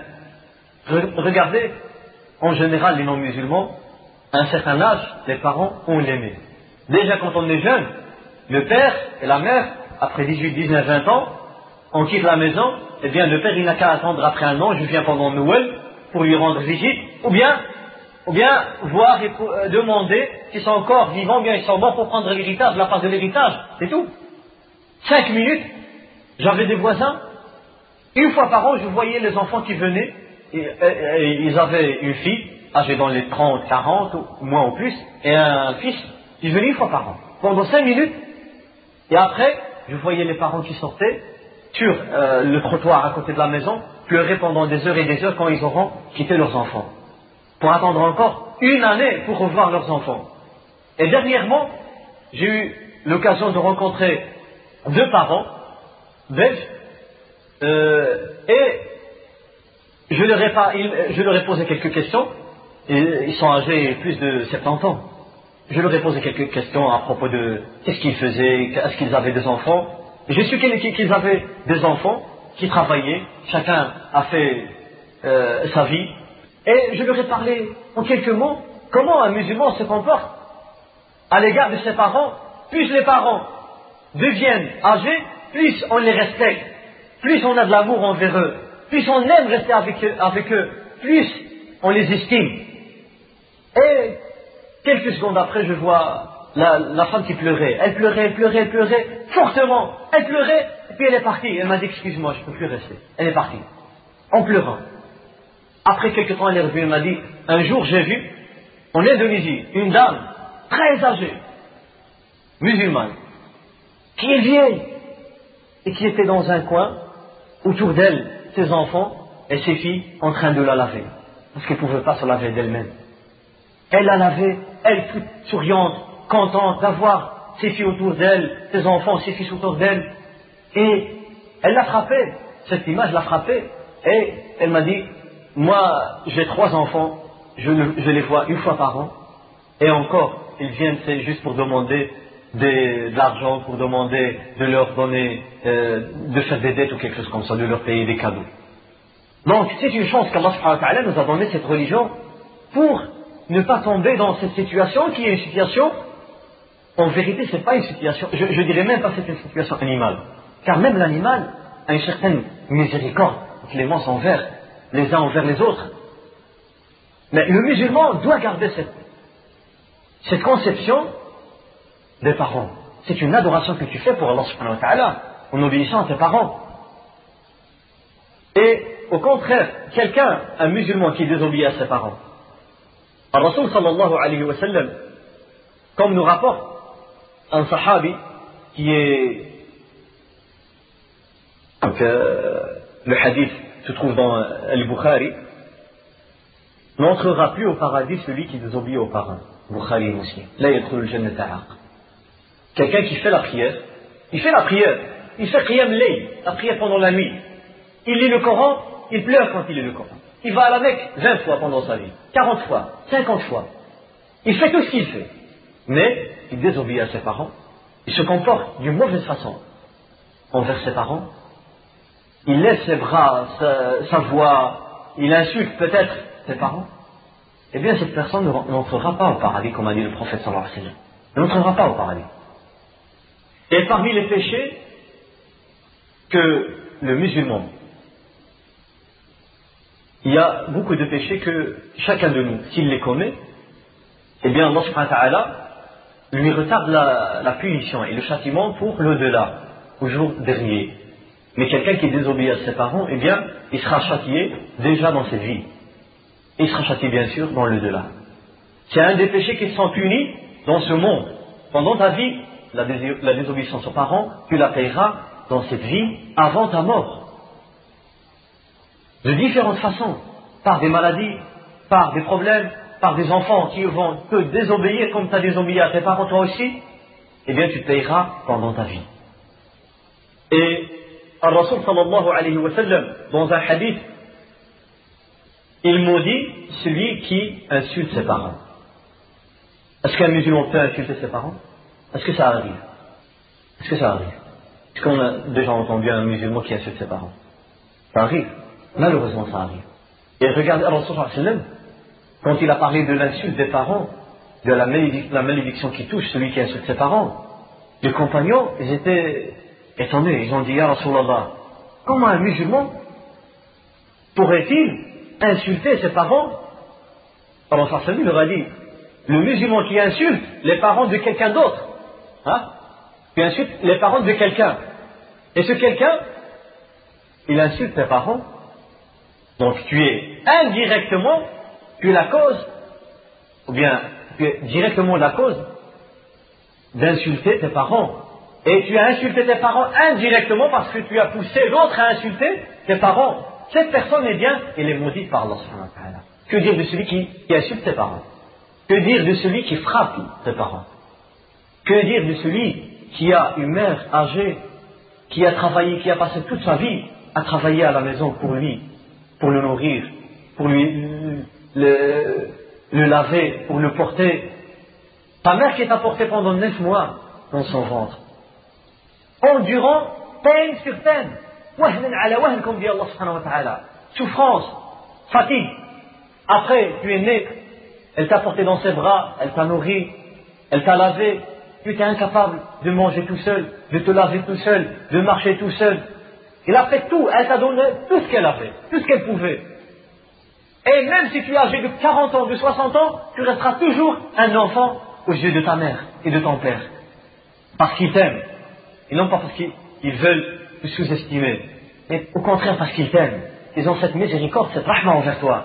Regardez, en général, les non-musulmans, à un certain âge, les parents ont l'aimé. Déjà quand on est jeune, le père et la mère, après dix-huit, dix-neuf, vingt ans, on quitte la maison, eh bien le père il n'a qu'à attendre après un an, je viens pendant Noël pour lui rendre visite, ou bien, ou bien voir et pour, euh, demander s'ils sont encore vivants, ou bien ils sont morts pour prendre l'héritage, la part de l'héritage, c'est tout. Cinq minutes, j'avais des voisins, une fois par an je voyais les enfants qui venaient, et, et, et ils avaient une fille, âgée dans les trente, quarante, ou moins ou plus, et un fils, il venait une fois par an, pendant cinq minutes, et après, je voyais les parents qui sortaient sur euh, le trottoir à côté de la maison, pleurer pendant des heures et des heures quand ils auront quitté leurs enfants, pour attendre encore une année pour revoir leurs enfants. Et dernièrement, j'ai eu l'occasion de rencontrer deux parents belges, euh, et je leur, ai pas, je leur ai posé quelques questions, et ils sont âgés plus de soixante-dix ans. Je leur ai posé quelques questions à propos de qu'est-ce qu'ils faisaient, est-ce qu'ils avaient des enfants. J'ai su qu'ils avaient des enfants qui travaillaient, chacun a fait euh, sa vie, et je leur ai parlé en quelques mots comment un musulman se comporte à l'égard de ses parents. Plus les parents deviennent âgés, plus on les respecte, plus on a de l'amour envers eux, plus on aime rester avec eux, avec eux, plus on les estime. Et quelques secondes après, je vois la, la femme qui pleurait. Elle pleurait, elle pleurait, elle pleurait, fortement. Elle pleurait, et puis elle est partie. Elle m'a dit, excuse-moi, je ne peux plus rester. Elle est partie, en pleurant. Après quelques temps, elle est revenue, elle m'a dit, un jour j'ai vu, en Indonésie, une dame, très âgée, musulmane, qui est vieille, et qui était dans un coin, autour d'elle, ses enfants et ses filles, en train de la laver. Parce qu'elle ne pouvait pas se laver d'elle-même. Elle la lavait, elle toute souriante, contente d'avoir ses filles autour d'elle, ses enfants, ses fils autour d'elle. Et elle l'a frappée, cette image l'a frappée. Et elle m'a dit, moi j'ai trois enfants, je, le, je les vois une fois par an. Et encore, ils viennent, c'est juste pour demander des, de l'argent, pour demander de leur donner, euh, de faire des dettes ou quelque chose comme ça, de leur payer des cadeaux. Donc c'est une chance qu'Allah subhanahu wa ta'ala nous a donné cette religion pour ne pas tomber dans cette situation qui est une situation, en vérité c'est pas une situation, je, je dirais même pas que c'est une situation animale, car même l'animal a une certaine miséricorde, clémence envers les uns envers les autres. Mais le musulman doit garder cette, cette conception des parents. C'est une adoration que tu fais pour Allah subhanahu wa ta'ala, en obéissant à tes parents. Et au contraire, quelqu'un, un musulman qui désobéit à ses parents, Ar-Rasul sallallahu alayhi wa sallam, comme nous rapporte un sahabi qui est, donc euh, le hadith se trouve dans Al-Bukhari, n'entrera plus au paradis celui qui désobéit aux parents. Bukhari et Muslim. Là, il y a trop le jannata aq. Quelqu'un qui fait la prière, il fait la prière, il fait qiyam layl, la prière pendant la nuit. Il lit le Coran, il pleure quand il lit le Coran. Il va à la Mecque vingt fois pendant sa vie, quarante fois, cinquante fois. Il fait tout ce qu'il fait. Mais il désobéit à ses parents, il se comporte d'une mauvaise façon envers ses parents. Il laisse ses bras, sa, sa voix, il insulte peut-être ses parents. Eh bien cette personne n'entrera pas au paradis, comme a dit le prophète sallallahu alayhi wa sallam. Elle n'entrera pas au paradis. Et parmi les péchés que le musulman, il y a beaucoup de péchés que chacun de nous, s'il les commet, eh bien Allah subhanahu wa ta'ala lui retarde la, la punition et le châtiment pour l'au-delà, au jour dernier. Mais quelqu'un qui désobéit à ses parents, eh bien, il sera châtié déjà dans cette vie. Il sera châtié bien sûr dans l'au-delà. C'est un des péchés qui sont punis dans ce monde. Pendant ta vie, la, dés la désobéissance aux parents, tu la payeras dans cette vie avant ta mort. De différentes façons, par des maladies, par des problèmes, par des enfants qui vont te désobéir comme tu as désobéi à tes parents toi aussi, eh bien tu payeras pendant ta vie. Et Ar-Rasul sallallahu alayhi wa sallam, dans un hadith, il maudit celui qui insulte ses parents. Est-ce qu'un musulman peut insulter ses parents? Est-ce que ça arrive? Est-ce que ça arrive? Est-ce qu'on a déjà entendu un musulman qui insulte ses parents? Ça arrive. Malheureusement, ça arrive. Et regardez Ar-Rasul sallallahu alayhi wa sallam, quand il a parlé de l'insulte des parents, de la, malédic la malédiction qui touche celui qui insulte ses parents, les compagnons, ils étaient étonnés. Ils ont dit, Ya Rasulallah, comment un musulman pourrait-il insulter ses parents? Alors ça sallam leur a dit, le musulman qui insulte les parents de quelqu'un d'autre, hein, qui insulte les parents de quelqu'un, et ce quelqu'un, il insulte tes parents, donc tu es indirectement, tu es la cause, ou bien tu es directement la cause d'insulter tes parents. Et tu as insulté tes parents indirectement parce que tu as poussé l'autre à insulter tes parents. Cette personne, eh bien, elle est maudite par Allah subhanahu wa ta'ala. Que dire de celui qui, qui insulte tes parents? Que dire de celui qui frappe tes parents? Que dire de celui qui a une mère âgée, qui a travaillé, qui a passé toute sa vie à travailler à la maison pour lui, pour le nourrir, pour lui le, le laver, pour le porter? Ta mère qui t'a porté pendant neuf mois dans son ventre, endurant peine sur peine, wahnan ala wahn, comme dit Allah subhanahu wa ta'ala, souffrance, fatigue. Après, tu es né, elle t'a porté dans ses bras, elle t'a nourri, elle t'a lavé, tu étais incapable de manger tout seul, de te laver tout seul, de marcher tout seul. Il a fait tout, elle t'a donné tout ce qu'elle avait, tout ce qu'elle pouvait. Et même si tu es âgé de quarante ans, de soixante ans, tu resteras toujours un enfant aux yeux de ta mère et de ton père. Parce qu'ils t'aiment. Et non pas parce qu'ils veulent te sous-estimer. Mais au contraire parce qu'ils t'aiment. Ils ont cette miséricorde, cette rahma envers toi.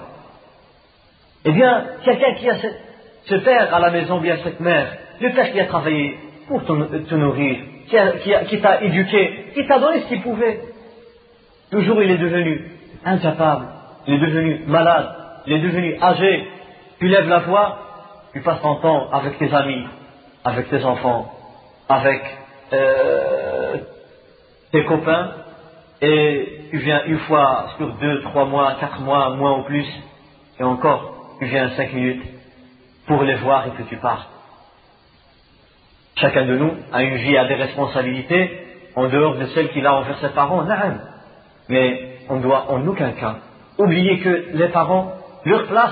Eh bien, quelqu'un qui a cette, ce père à la maison, bien cette mère, le père qui a travaillé pour te, te nourrir, qui, a, qui, a, qui t'a éduqué, qui t'a donné ce qu'il pouvait. Toujours il est devenu incapable, il est devenu malade, il est devenu âgé. Tu lèves la voix, tu passes ton temps avec tes amis, avec tes enfants, avec euh, tes copains, et tu viens une fois sur deux, trois mois, quatre mois, un mois ou plus, et encore, tu viens cinq minutes pour les voir et que tu pars. Chacun de nous a une vie, a des responsabilités en dehors de celles qu'il a envers ses parents. Non. Mais on doit en aucun cas oublier que les parents, leur place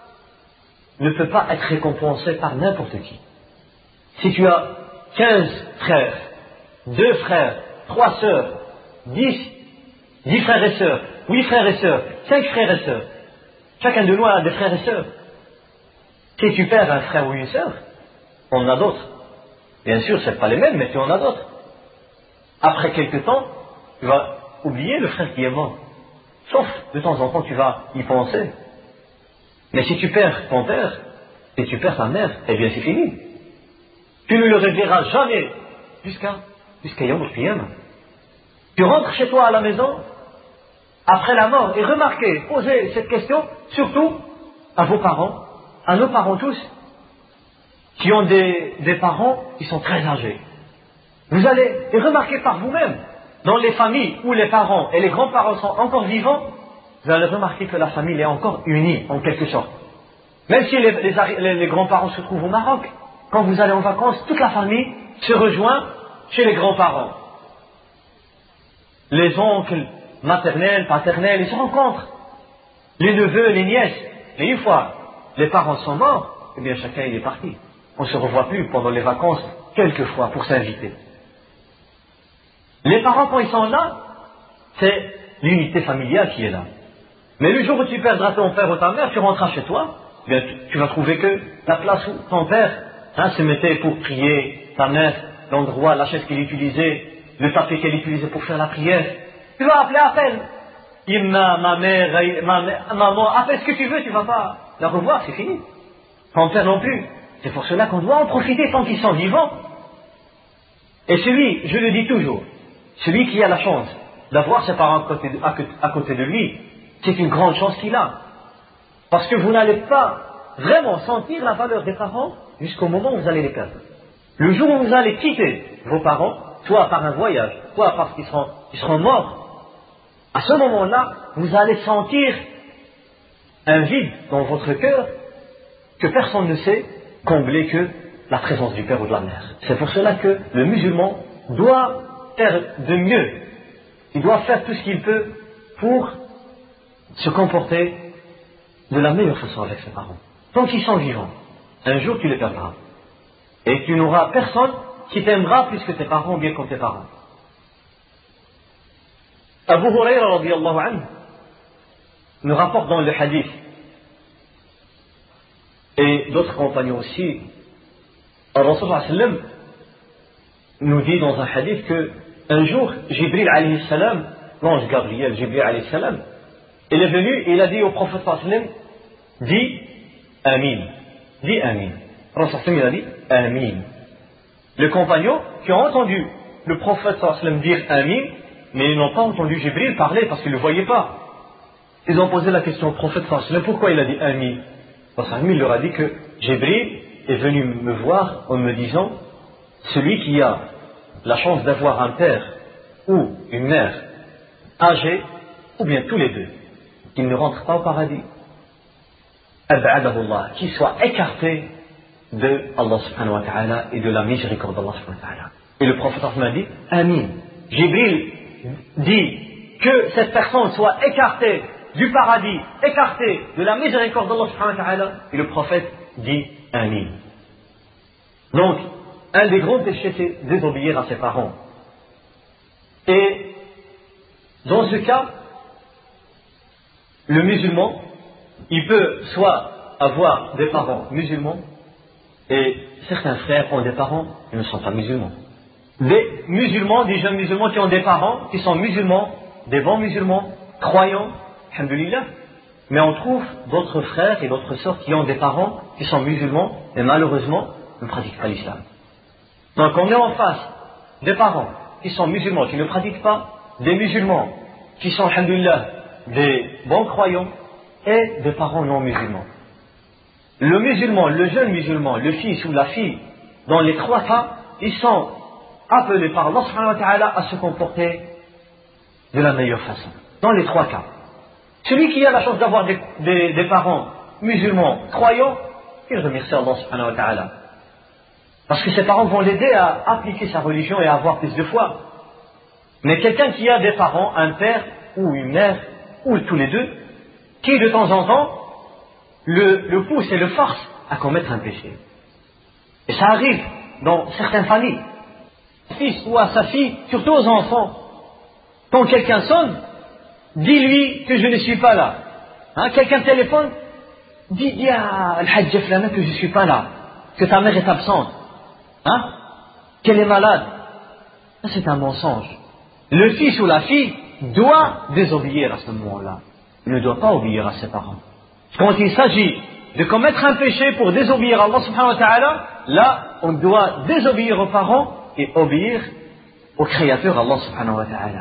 ne peut pas être récompensée par n'importe qui. Si tu as quinze frères, deux frères, trois sœurs, dix, dix frères et sœurs, huit frères et sœurs, cinq frères et sœurs, chacun de nous a des frères et sœurs. Si tu perds un frère ou une sœur, on en a d'autres. Bien sûr, ce n'est pas les mêmes, mais tu en as d'autres. Après quelque temps, tu vas oublier le frère qui est mort. Sauf, de temps en temps, tu vas y penser. Mais si tu perds ton père, et tu perds ta mère, eh bien c'est fini. Tu ne le reverras jamais jusqu'à jusqu'à Yom Kiyama. Tu rentres chez toi à la maison, après la mort, et remarquez, posez cette question, surtout à vos parents, à nos parents tous, qui ont des, des parents qui sont très âgés. Vous allez, et remarquez par vous-même, dans les familles où les parents et les grands-parents sont encore vivants, vous allez remarquer que la famille est encore unie, en quelque sorte. Même si les, les, les grands-parents se trouvent au Maroc, quand vous allez en vacances, toute la famille se rejoint chez les grands-parents. Les oncles, maternels, paternels, ils se rencontrent. Les neveux, les nièces. Et une fois les parents sont morts, eh bien chacun il est parti. On ne se revoit plus pendant les vacances, quelquefois, pour s'inviter. Les parents, quand ils sont là, c'est l'unité familiale qui est là. Mais le jour où tu perdras ton père ou ta mère, tu rentreras chez toi, eh bien, tu, tu vas trouver que la place où ton père hein, se mettait pour prier, ta mère, l'endroit, la chaise qu'il utilisait, le tapis qu'elle utilisait pour faire la prière, tu vas appeler à peine. Imma, ma mère, ma mère, maman, appelle ce que tu veux, tu ne vas pas la revoir, c'est fini. Ton père non plus. C'est pour cela qu'on doit en profiter tant qu'ils sont vivants. Et celui, je le dis toujours, celui qui a la chance d'avoir ses parents à côté de, à, à côté de lui, c'est une grande chance qu'il a. Parce que vous n'allez pas vraiment sentir la valeur des parents jusqu'au moment où vous allez les perdre. Le jour où vous allez quitter vos parents, soit par un voyage, soit parce qu'ils seront, ils seront morts, à ce moment-là, vous allez sentir un vide dans votre cœur que personne ne sait combler que la présence du père ou de la mère. C'est pour cela que le musulman doit faire de mieux. Il doit faire tout ce qu'il peut pour se comporter de la meilleure façon avec ses parents. Tant qu'ils sont vivants, un jour tu les perdras. Et tu n'auras personne qui t'aimera plus que tes parents ou bien comme tes parents. Abu Huraira radiyallahu anhu nous rapporte dans le hadith, et d'autres compagnons aussi, Rasul sallallahu alayhi wa sallam nous dit dans un hadith que un jour, Jibril alayhi salam, l'ange Gabriel, Jibril alayhi salam, il est venu et il a dit au prophète sallallahu alayhi wa sallam, dis Amin, dis Amin. Rasul sallallahu alayhi wa sallam il a dit Amin. Les compagnons qui ont entendu le prophète sallallahu alayhi wa sallam dire Amin, mais ils n'ont pas entendu Jibril parler parce qu'ils ne le voyaient pas. Ils ont posé la question au prophète sallallahu alayhi wa sallam, pourquoi il a dit Amin? Parce qu'il leur a dit que Jibril est venu me voir en me disant, celui qui a la chance d'avoir un père ou une mère âgée, ou bien tous les deux, qu'il ne rentre pas au paradis, ab'adahu, qu'il soit écarté de Allah subhanahu wa ta'ala et de la miséricorde d'Allah subhanahu wa ta'ala. Et le prophète a dit, Amin. Jibril dit que cette personne soit écartée du paradis, écartée de la miséricorde d'Allah subhanahu wa ta'ala, et le prophète dit Amin. Donc, un des grands péchés, c'est désobéir à ses parents. Et Dans ce cas, le musulman, il peut soit avoir des parents musulmans, et certains frères ont des parents qui ne sont pas musulmans. Des musulmans, des jeunes musulmans qui ont des parents qui sont musulmans, des bons musulmans, croyants, alhamdulillah. Mais on trouve d'autres frères et d'autres sœurs qui ont des parents qui sont musulmans, et malheureusement ne pratiquent pas l'islam. Donc on est en face des parents qui sont musulmans, qui ne pratiquent pas, des musulmans qui sont, alhamdulillah, des bons croyants, et des parents non musulmans. Le musulman, le jeune musulman, le fils ou la fille, dans les trois cas, ils sont appelés par Allah subhanahu wa ta'ala à se comporter de la meilleure façon. Dans les trois cas. Celui qui a la chance d'avoir des, des, des parents musulmans, croyants, il remercie Allah subhanahu wa ta'ala. Parce que ses parents vont l'aider à appliquer sa religion et à avoir plus de foi. Mais quelqu'un qui a des parents, un père ou une mère, ou tous les deux, qui de temps en temps le, le pousse et le force à commettre un péché. Et ça arrive dans certaines familles. Fils ou à sa fille, surtout aux enfants. Quand quelqu'un sonne, dis-lui que je ne suis pas là. Hein, quelqu'un téléphone, dis, dis à Al-Hajj Flana que je ne suis pas là, que ta mère est absente, hein, qu'elle est malade. Ça, c'est un mensonge. Le fils ou la fille doit désobéir à ce moment-là. Il ne doit pas obéir à ses parents. Quand il s'agit de commettre un péché pour désobéir à Allah subhanahu wa ta'ala, là, on doit désobéir aux parents et obéir au Créateur Allah subhanahu wa ta'ala.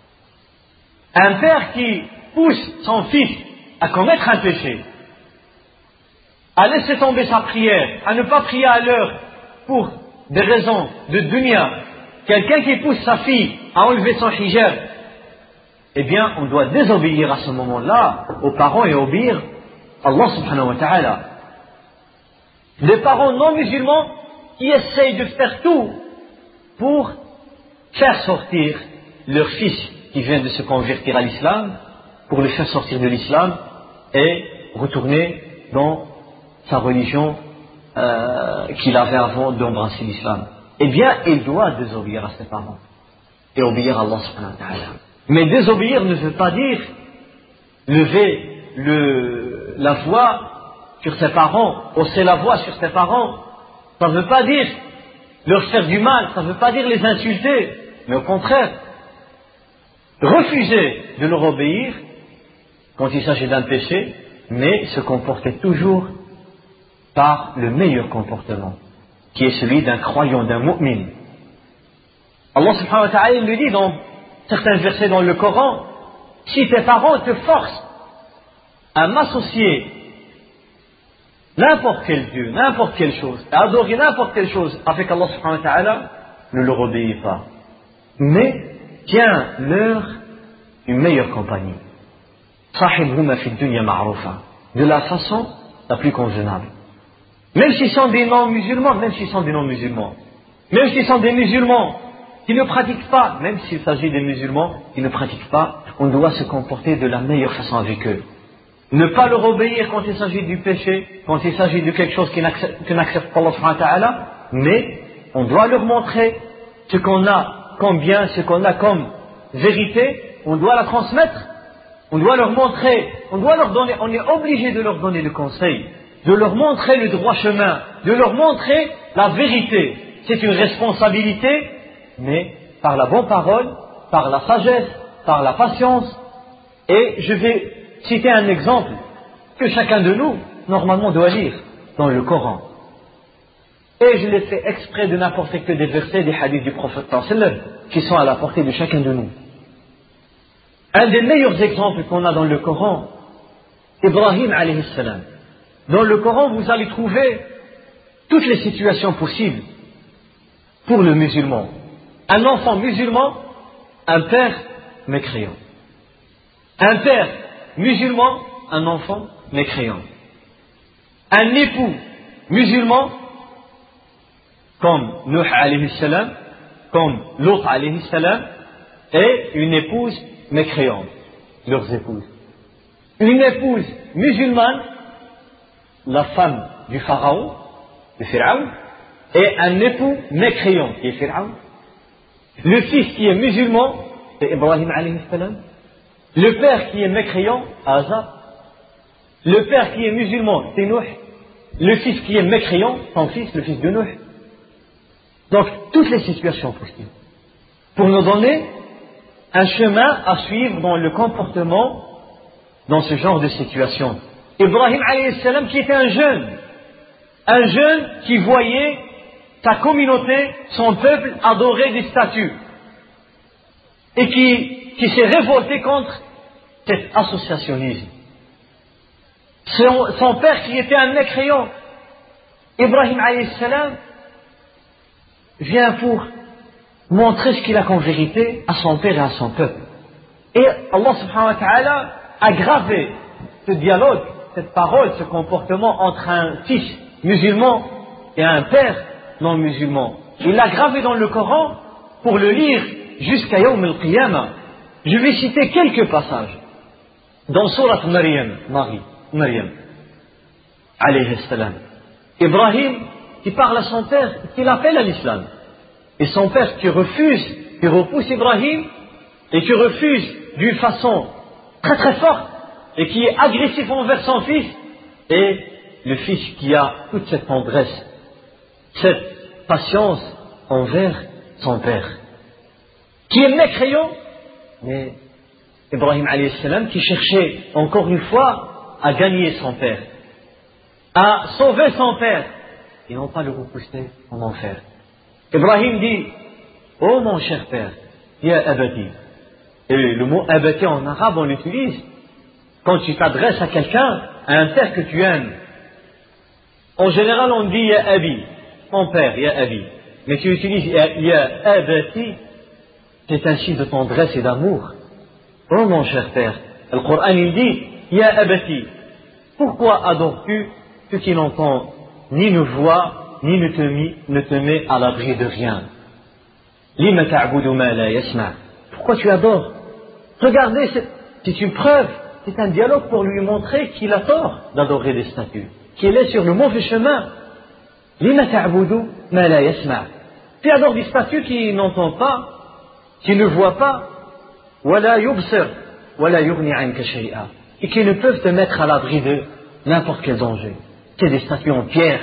Un père qui pousse son fils à commettre un péché, à laisser tomber sa prière, à ne pas prier à l'heure pour des raisons de dunya, quelqu'un qui pousse sa fille à enlever son hijab, eh bien, on doit désobéir à ce moment-là aux parents et obéir à Allah subhanahu wa ta'ala. Des parents non musulmans qui essayent de faire tout pour faire sortir leur fils qui vient de se convertir à l'islam, pour le faire sortir de l'islam et retourner dans sa religion euh, qu'il avait avant d'embrasser l'islam. Eh bien, il doit désobéir à ses parents et obéir à Allah subhanahu wa ta'ala. Mais désobéir ne veut pas dire lever le, la voix sur ses parents, hausser la voix sur ses parents. Ça ne veut pas dire leur faire du mal, ça ne veut pas dire les insulter, mais au contraire, refuser de leur obéir quand il s'agit d'un péché, mais se comporter toujours par le meilleur comportement, qui est celui d'un croyant, d'un mu'min. Allah subhanahu wa ta'ala le dit dans certains versets dans le Coran, si tes parents te forcent à m'associer n'importe quel Dieu, n'importe quelle chose, à adorer n'importe quelle chose avec Allah subhanahu wa ta'ala, ne leur obéis pas. Mais tiens-leur une meilleure compagnie. Sahibhuma fi dunya ma'rufa, de la façon la plus convenable. Même s'ils sont des non-musulmans, même s'ils sont des non-musulmans, même s'ils sont des musulmans qui ne pratiquent pas, même s'il s'agit des musulmans qui ne pratiquent pas, on doit se comporter de la meilleure façon avec eux. Ne pas leur obéir quand il s'agit du péché, quand il s'agit de quelque chose qui n'accepte pas Allah subhanahu wa ta'ala, mais on doit leur montrer ce qu'on a comme bien, ce qu'on a comme vérité, on doit la transmettre, on doit leur montrer, on doit leur donner, on est obligé de leur donner le conseil, de leur montrer le droit chemin, de leur montrer la vérité. C'est une responsabilité, mais par la bonne parole, par la sagesse, par la patience. Et je vais citer un exemple que chacun de nous, normalement, doit lire dans le Coran. Et je l'ai fait exprès de n'apporter que des versets des hadiths du prophète qui sont à la portée de chacun de nous. Un des meilleurs exemples qu'on a dans le Coran, Ibrahim alayhi salam. Dans le Coran, vous allez trouver toutes les situations possibles pour le musulman. Un enfant musulman, un père mécréant. Un père musulman, un enfant mécréant. Un époux musulman, comme Nuh alayhi salam, comme Lut alayhi salam, et une épouse mécréante, leurs épouses. Une épouse musulmane, la femme du pharaon, de Pharaon, et un époux mécréant qui est Pharaon. Le fils qui est musulman c'est Ibrahim alayhi salam. Le père qui est mécréant, Azar. Le père qui est musulman, c'est Nuh. Le fils qui est mécréant, son fils, le fils de Nuh. Donc, toutes les situations possibles. Pour nous donner un chemin à suivre dans le comportement dans ce genre de situation. Ibrahim alayhi salam qui était un jeune. Un jeune qui voyait sa communauté, son peuple adorer des statues. Et qui, qui s'est révolté contre cet associationnisme. Son, son père qui était un mécréant, Ibrahim alayhi salam, vient pour montrer ce qu'il a comme vérité à son père et à son peuple. Et Allah subhanahu wa ta'ala a gravé ce dialogue, cette parole, ce comportement entre un fils musulman et un père non musulman. Il l'a gravé dans le Coran pour le lire jusqu'à Yawm al-Qiyamah. Je vais citer quelques passages. Dans Surat Maryam, Marie, Maryam, alayhi salam. Ibrahim, qui parle à son père, qui l'appelle à l'islam. Et son père qui refuse, qui repousse Ibrahim, et qui refuse d'une façon très très forte, et qui est agressif envers son fils, et le fils qui a toute cette tendresse, cette patience envers son père, qui est mécréant, mais Ibrahim alayhi salam qui cherchait encore une fois à gagner son père, à sauver son père, et non pas le repousser en enfer. Ibrahim dit, oh mon cher père, ya abati. Et le mot abati en arabe on l'utilise quand tu t'adresses à quelqu'un, à un père que tu aimes. En général on dit ya abi, mon père, ya abi. Mais tu utilises ya, ya abati, c'est un signe de tendresse et d'amour. Oh mon cher père, le Coran il dit, ya abati, pourquoi adores-tu ce qui n'entend ni ne voit ni ne te, mit, ne te met à l'abri de rien. Lima ta'budu ma la yasma. Pourquoi tu adores? Regardez, c'est, c'est une preuve, c'est un dialogue pour lui montrer qu'il a tort d'adorer des statues, qu'il est sur le mauvais chemin. Lima ta'budu ma la yasma. Tu adores des statues qui n'entendent pas, qui ne voient pas, wala yubsir, wala yughni anka shay'a, et qui ne peuvent te mettre à l'abri de n'importe quel danger. C'est des statues en pierre.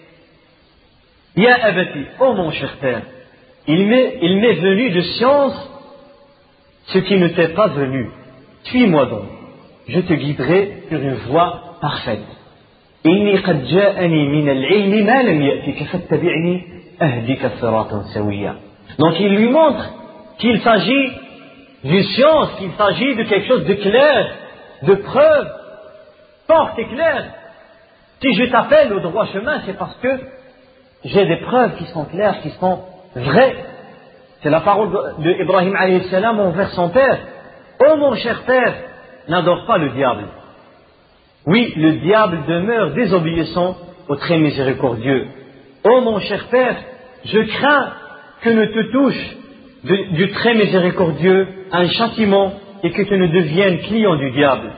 Ya abati, oh mon cher père, il m'est, il m'est venu de science ce qui ne t'est pas venu. Suis-moi donc, je te guiderai sur une voie parfaite. Inni qad ja'ani min al-'ilmi ma lam ya'tika fattabi'ni ahdika siratan sawiyya. Donc il lui montre qu'il s'agit d'une science, qu'il s'agit de quelque chose de clair, de preuve, forte et claire. Si je t'appelle au droit chemin, c'est parce que j'ai des preuves qui sont claires, qui sont vraies. C'est la parole d'Ibrahim alayhi salam envers son père. Oh mon cher père, n'adore pas le diable. Oui, le diable demeure désobéissant au très miséricordieux. Oh mon cher père, je crains que ne te touche de, du très miséricordieux un châtiment et que tu ne deviennes client du diable.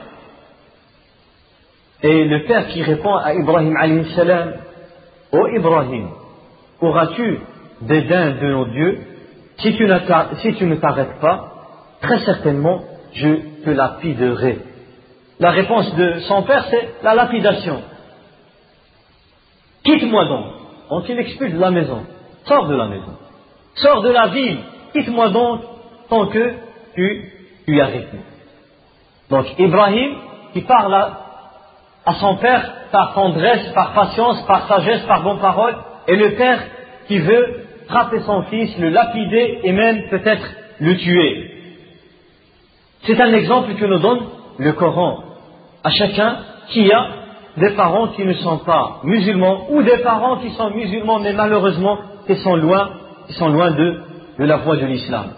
Et le père qui répond à Ibrahim alayhi salam, ô Ibrahim, auras-tu dédain de nos dieux? Si tu, si tu ne t'arrêtes pas, très certainement, je te lapiderai. La réponse de son père, c'est la lapidation. Quitte-moi donc. Donc il expulse de la maison. Sors de la maison. Sors de la ville. Quitte-moi donc tant que tu, tu y arrives. Donc Ibrahim, qui parle à, à son père par tendresse, par patience, par sagesse, par bonne parole, et le père qui veut frapper son fils, le lapider et même peut-être le tuer. C'est un exemple que nous donne le Coran à chacun qui a des parents qui ne sont pas musulmans ou des parents qui sont musulmans mais malheureusement qui sont loin, qui sont loin de, de la voie de l'islam.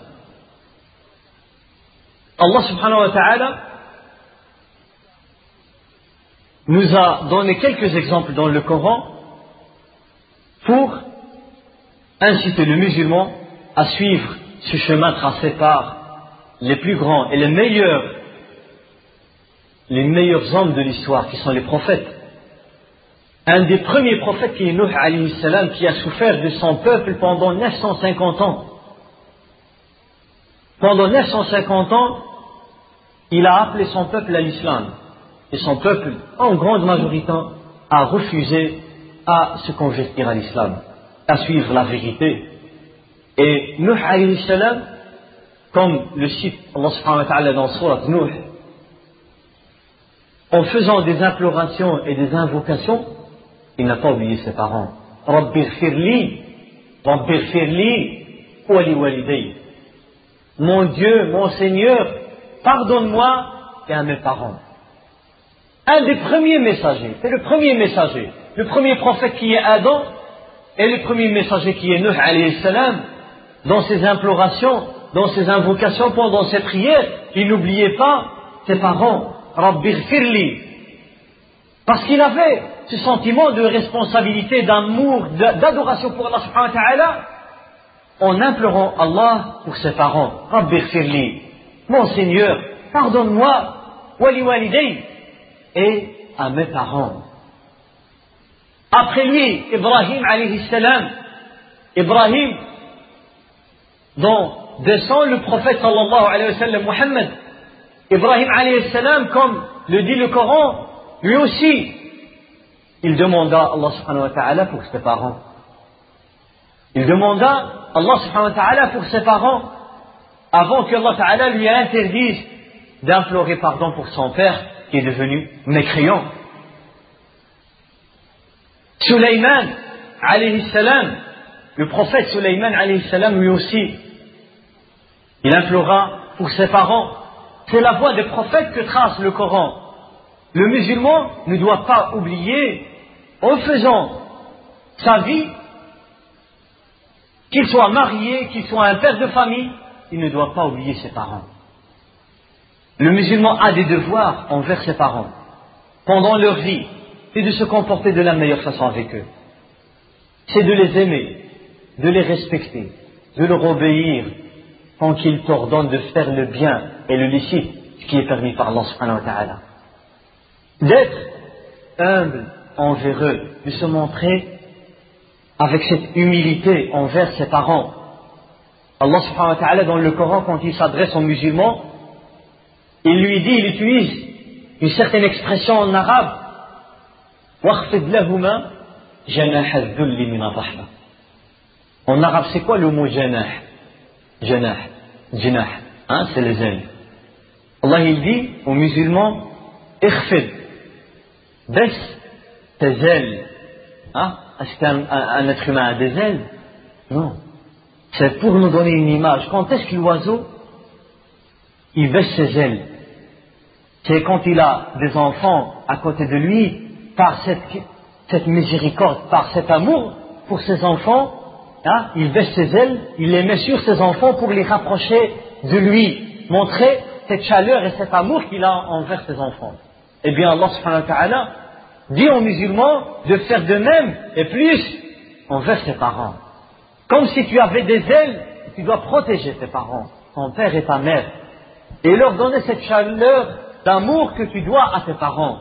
Allah subhanahu wa ta'ala nous a donné quelques exemples dans le Coran pour inciter le musulman à suivre ce chemin tracé par les plus grands et les meilleurs, les meilleurs hommes de l'histoire, qui sont les prophètes. Un des premiers prophètes qui est Nuh alayhi salam, qui a souffert de son peuple pendant neuf cent cinquante ans. pendant neuf cent cinquante ans, il a appelé son peuple à l'islam. Et son peuple, en grande majorité, a refusé à se convertir à l'islam, à suivre la vérité. Et Nuh alayhi salam, comme le cite Allah subhanahu wa ta'ala dans Surat Nuh, en faisant des implorations et des invocations, il n'a pas oublié ses parents. Rabbi ighfirli, Rabbi ighfirli, wali waliday. Mon Dieu, mon Seigneur, pardonne-moi et à mes parents. Un des premiers messagers, c'est le premier messager, le premier prophète qui est Adam, et le premier messager qui est Nuh alayhi salam, dans ses implorations, dans ses invocations, pendant ses prières, il n'oubliait pas ses parents. Rabbi ighfirli. Parce qu'il avait ce sentiment de responsabilité, d'amour, d'adoration pour Allah subhanahu wa ta'ala, en implorant Allah pour ses parents. Rabbi ighfirli. Mon Seigneur, pardonne-moi, wali waliday, et à mes parents. Après lui, Ibrahim alayhi salam, Ibrahim, dont descend le prophète sallallahu alayhi wa sallam, Muhammad, Ibrahim alayhi salam, comme le dit le Coran, lui aussi, il demanda à Allah subhanahu wa ta'ala pour ses parents. Il demanda à Allah subhanahu wa ta'ala pour ses parents, avant que Allah ta'ala lui interdise d'implorer pardon pour son père, qui est devenu mécréant. Sulayman alayhi salam, le prophète Sulayman alayhi salam, lui aussi, il implora pour ses parents. C'est la voie des prophètes que trace le Coran. Le musulman ne doit pas oublier, en faisant sa vie, qu'il soit marié, qu'il soit un père de famille, il ne doit pas oublier ses parents. Le musulman a des devoirs envers ses parents, pendant leur vie, et de se comporter de la meilleure façon avec eux. C'est de les aimer, de les respecter, de leur obéir, tant qu'ils t'ordonnent de faire le bien et le licite, ce qui est permis par Allah subhanahu wa ta'ala. D'être humble envers eux, de se montrer avec cette humilité envers ses parents. Allah subhanahu wa ta'ala, dans le Coran, quand il s'adresse aux musulmans, il lui dit, il utilise une certaine expression en arabe, وَاخْفِضْ لَهُمَا جَنَاحَ الذُّلِّ مِنَ الرَّحْمَةِ. En arabe, c'est quoi le mot janah? Janah, jinah, hein, c'est les ailes. Allah il dit aux musulmans, ikhfid, baisse tes ailes. Hein? Est-ce qu'un un, un être humain a des ailes? Non. C'est pour nous donner une image. Quand est-ce que l'oiseau, il baisse ses ailes? C'est quand il a des enfants à côté de lui, par cette, cette miséricorde, par cet amour pour ses enfants, hein, il baisse ses ailes, il les met sur ses enfants pour les rapprocher de lui, montrer cette chaleur et cet amour qu'il a envers ses enfants. Eh bien, Allah subhanahu wa ta'ala dit aux musulmans de faire de même et plus envers ses parents. Comme si tu avais des ailes, tu dois protéger tes parents, ton père et ta mère, et leur donner cette chaleur d'amour que tu dois à tes parents.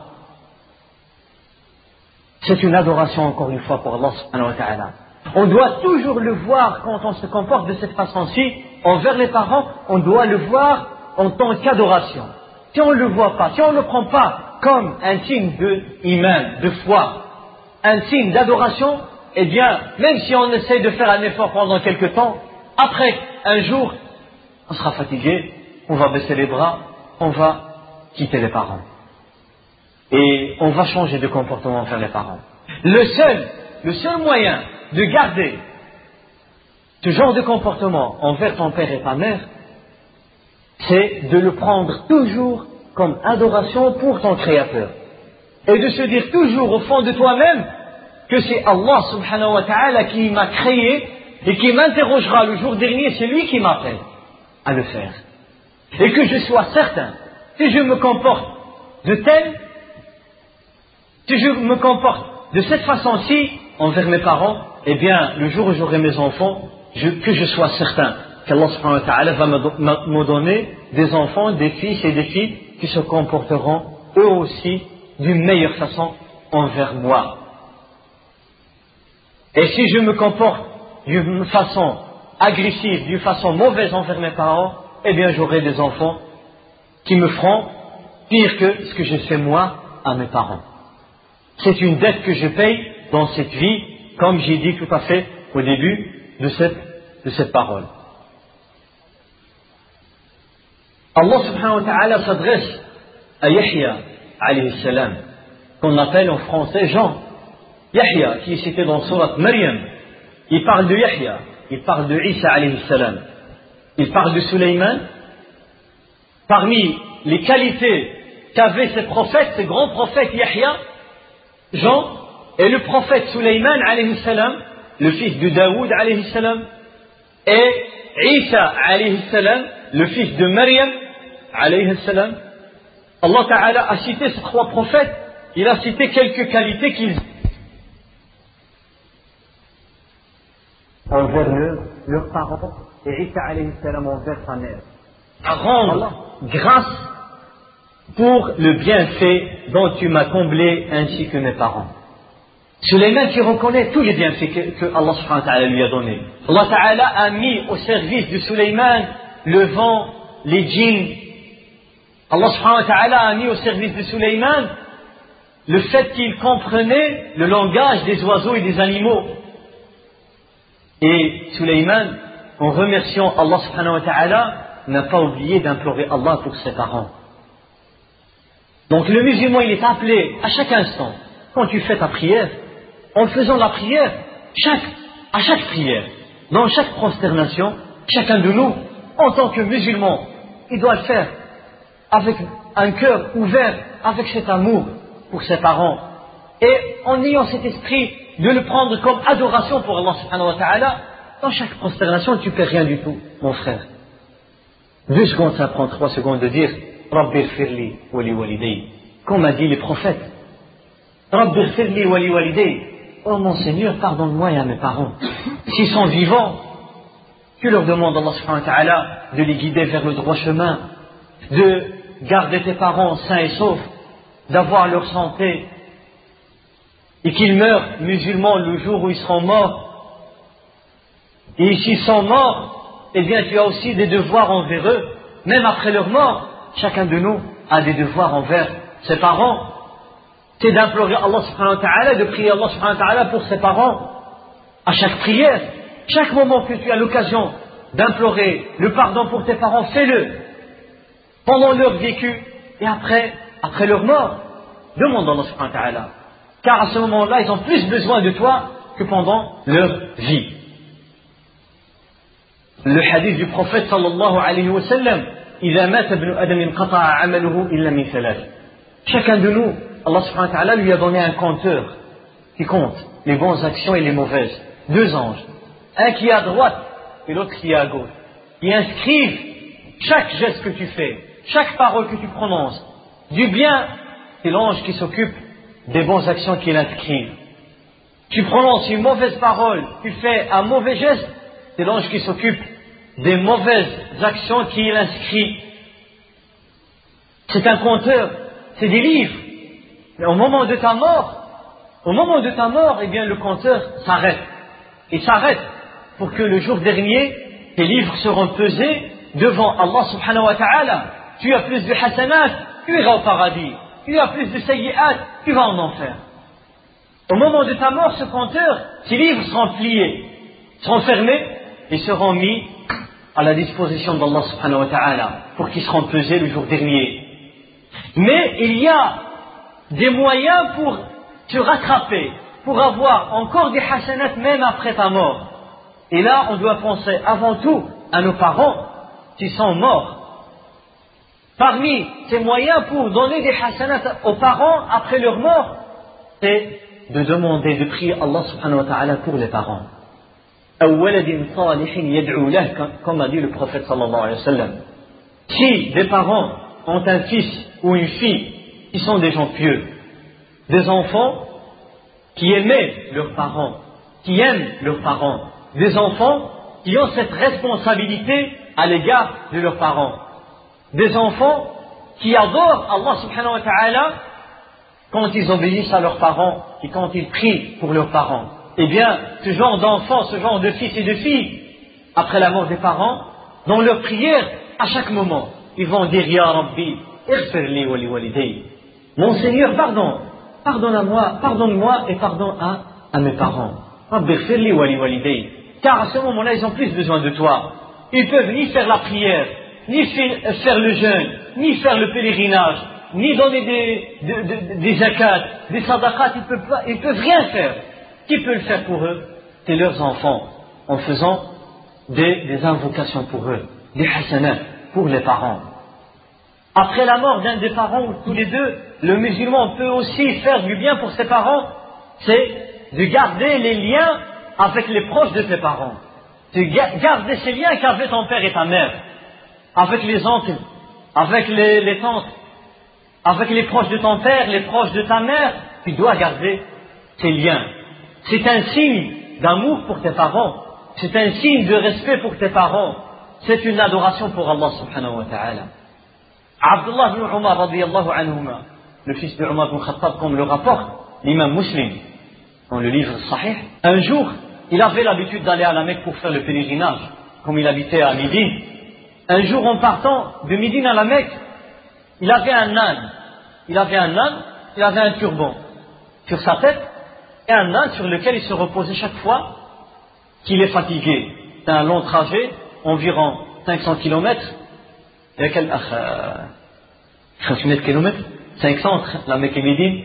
C'est une adoration encore une fois pour Allah subhanahu wa ta'ala. On doit toujours le voir quand on se comporte de cette façon-ci envers les parents, on doit le voir en tant qu'adoration. Si on ne le voit pas, si on ne le prend pas comme un signe de iman, de foi, un signe d'adoration, eh bien, même si on essaie de faire un effort pendant quelque temps, après, un jour, on sera fatigué, on va baisser les bras, on va quitter les parents. Et on va changer de comportement envers les parents. Le seul, le seul moyen de garder ce genre de comportement envers ton père et ta mère, c'est de le prendre toujours comme adoration pour ton Créateur. Et de se dire toujours au fond de toi-même que c'est Allah subhanahu wa ta'ala qui m'a créé et qui m'interrogera le jour dernier, c'est lui qui m'appelle à le faire. Et que je sois certain, si je me comporte de tel, si je me comporte de cette façon-ci envers mes parents, eh bien, le jour où j'aurai mes enfants, je, que je sois certain qu'Allah subhanahu wa ta'ala va me donner des enfants, des fils et des filles qui se comporteront eux aussi d'une meilleure façon envers moi. Et si je me comporte d'une façon agressive, d'une façon mauvaise envers mes parents, eh bien j'aurai des enfants qui me feront pire que ce que j'ai fait moi à mes parents. C'est une dette que je paye dans cette vie, comme j'ai dit tout à fait au début de cette, de cette parole. Allah subhanahu wa ta'ala s'adresse à Yahya alayhi salam, qu'on appelle en français Jean. Yahya, qui est cité dans Surat Maryam, il parle de Yahya, il parle de Isa alayhi salam, il parle de Sulayman. Parmi les qualités qu'avaient ces prophètes, ces grands prophètes Yahya, Jean, et le prophète Sulayman alayhi salam, le fils de Daoud alayhi salam, et Isa alayhi salam, le fils de Maryam alayhi salam. Allah Ta'ala a cité ces trois prophètes, il a cité quelques qualités qu'ils envers leur, leurs parents, et Isa alayhi salam envers sa mère, à rendre grâce pour le bienfait dont tu m'as comblé ainsi que mes parents. Sulayman qui reconnaît tous les bienfaits que, que Allah subhanahu wa ta'ala lui a donnés. Allah Ta'ala a mis au service de Sulayman le vent, les djinns. Allah subhanahu wa ta'ala a mis au service de Sulayman le fait qu'il comprenait le langage des oiseaux et des animaux. Et Sulayman, en remerciant Allah subhanahu wa ta'ala, n'a pas oublié d'implorer Allah pour ses parents. Donc le musulman, il est appelé à chaque instant, quand tu fais ta prière, en faisant la prière, chaque, à chaque prière, dans chaque prosternation, chacun de nous, en tant que musulman, il doit le faire avec un cœur ouvert, avec cet amour pour ses parents, et en ayant cet esprit de le prendre comme adoration pour Allah subhanahu wa ta'ala. Dans chaque prosternation, tu ne perds rien du tout, mon frère. Deux secondes, ça prend trois secondes de dire Rabbi firli wali walidayya, comme a dit les prophètes. Rabbi firli wali walidayya, oh mon Seigneur, pardonne-moi et à mes parents. S'ils sont vivants, tu leur demandes Allah subhanahu wa ta'ala de les guider vers le droit chemin, de garder tes parents sains et saufs, d'avoir leur santé, et qu'ils meurent musulmans le jour où ils seront morts. Et s'ils sont morts, eh bien tu as aussi des devoirs envers eux, même après leur mort. Chacun de nous a des devoirs envers ses parents. C'est d'implorer Allah subhanahu wa ta'ala, de prier Allah subhanahu wa ta'ala pour ses parents. À chaque prière, chaque moment que tu as l'occasion d'implorer le pardon pour tes parents, fais-le. Pendant leur vécu et après, après leur mort, demande Allah subhanahu wa ta'ala. Car à ce moment-là, ils ont plus besoin de toi que pendant leur vie. Le hadith du prophète sallallahu alayhi wa sallam, إذا مات ابن آدم انقطع عمله إلا من ثلاث. Chacun de nous, Allah subhanahu wa ta'ala lui a donné un compteur qui compte les bonnes actions et les mauvaises. Deux anges, un qui est à droite et l'autre qui est à gauche, qui inscrivent chaque geste que tu fais, chaque parole que tu prononces. Du bien, c'est l'ange qui s'occupe des bonnes actions qu'il inscrit. Tu prononces une mauvaise parole, tu fais un mauvais geste, c'est l'ange qui s'occupe des mauvaises actions qu'il inscrit. C'est un compteur, c'est des livres. Mais au moment de ta mort, au moment de ta mort, eh bien le compteur s'arrête. Il s'arrête pour que le jour dernier, tes livres seront pesés devant Allah subhanahu wa ta'ala. Tu as plus de hasanat, tu iras au paradis. Tu as plus de sayyi'at, tu vas en enfer. Au moment de ta mort, ce compteur, tes livres seront pliés, seront fermés et seront mis à la disposition d'Allah subhanahu wa ta'ala pour qu'ils seront pesés le jour dernier. Mais il y a des moyens pour te rattraper, pour avoir encore des hasanat même après ta mort. Et là, on doit penser avant tout à nos parents qui sont morts. Parmi ces moyens pour donner des hasanat aux parents après leur mort, c'est de demander, de prier Allah subhanahu wa ta'ala pour les parents. Comme a dit le prophète sallallahu alayhi wa sallam. Si des parents ont un fils ou une fille qui sont des gens pieux, des enfants qui aimaient leurs parents, qui aiment leurs parents, des enfants qui ont cette responsabilité à l'égard de leurs parents, des enfants qui adorent Allah subhanahu wa ta'ala quand ils obéissent à leurs parents et quand ils prient pour leurs parents. Eh bien, ce genre d'enfants, ce genre de fils et de filles, après la mort des parents, dans leur prière, à chaque moment, ils vont dire Ya Rabbi, ighfirli wa li walidayya. Mon Seigneur, pardon, pardonne-moi, pardonne-moi et pardonne à, à mes parents. Rabbi ighfirli wa li walidayya. Car à ce moment-là, ils ont plus besoin de toi. Ils peuvent ni faire la prière, ni faire le jeûne, ni faire le pèlerinage, ni donner des, des, des, des zakats, des sadaqat, ils peuvent pas, ils peuvent rien faire. Qui peut le faire pour eux? C'est leurs enfants, en faisant des, des invocations pour eux, des hasanat pour les parents. Après la mort d'un des parents ou tous les deux, le musulman peut aussi faire du bien pour ses parents, c'est de garder les liens avec les proches de tes parents, de garder ces liens qu'avaient ton père et ta mère, avec les oncles, avec les, les tantes, avec les proches de ton père, les proches de ta mère, tu dois garder ces liens. C'est un signe d'amour pour tes parents, c'est un signe de respect pour tes parents, c'est une adoration pour Allah subhanahu wa ta'ala. Abdullah ibn Umar radiyallahu anhuma, le fils de Umar ibn Khattab, comme le rapporte l'imam Muslim dans le livre Sahih, un jour, il avait l'habitude d'aller à la Mecque pour faire le pèlerinage, comme il habitait à Médine. Un jour, en partant de Médine à la Mecque, il avait un âne, il avait un âne, il avait un turban sur sa tête, et un âne sur lequel il se reposait chaque fois qu'il est fatigué. C'est un long trajet, environ cinq cents kilomètres. Il y a quel kilomètres cinq cents entre la Mecque et Médine.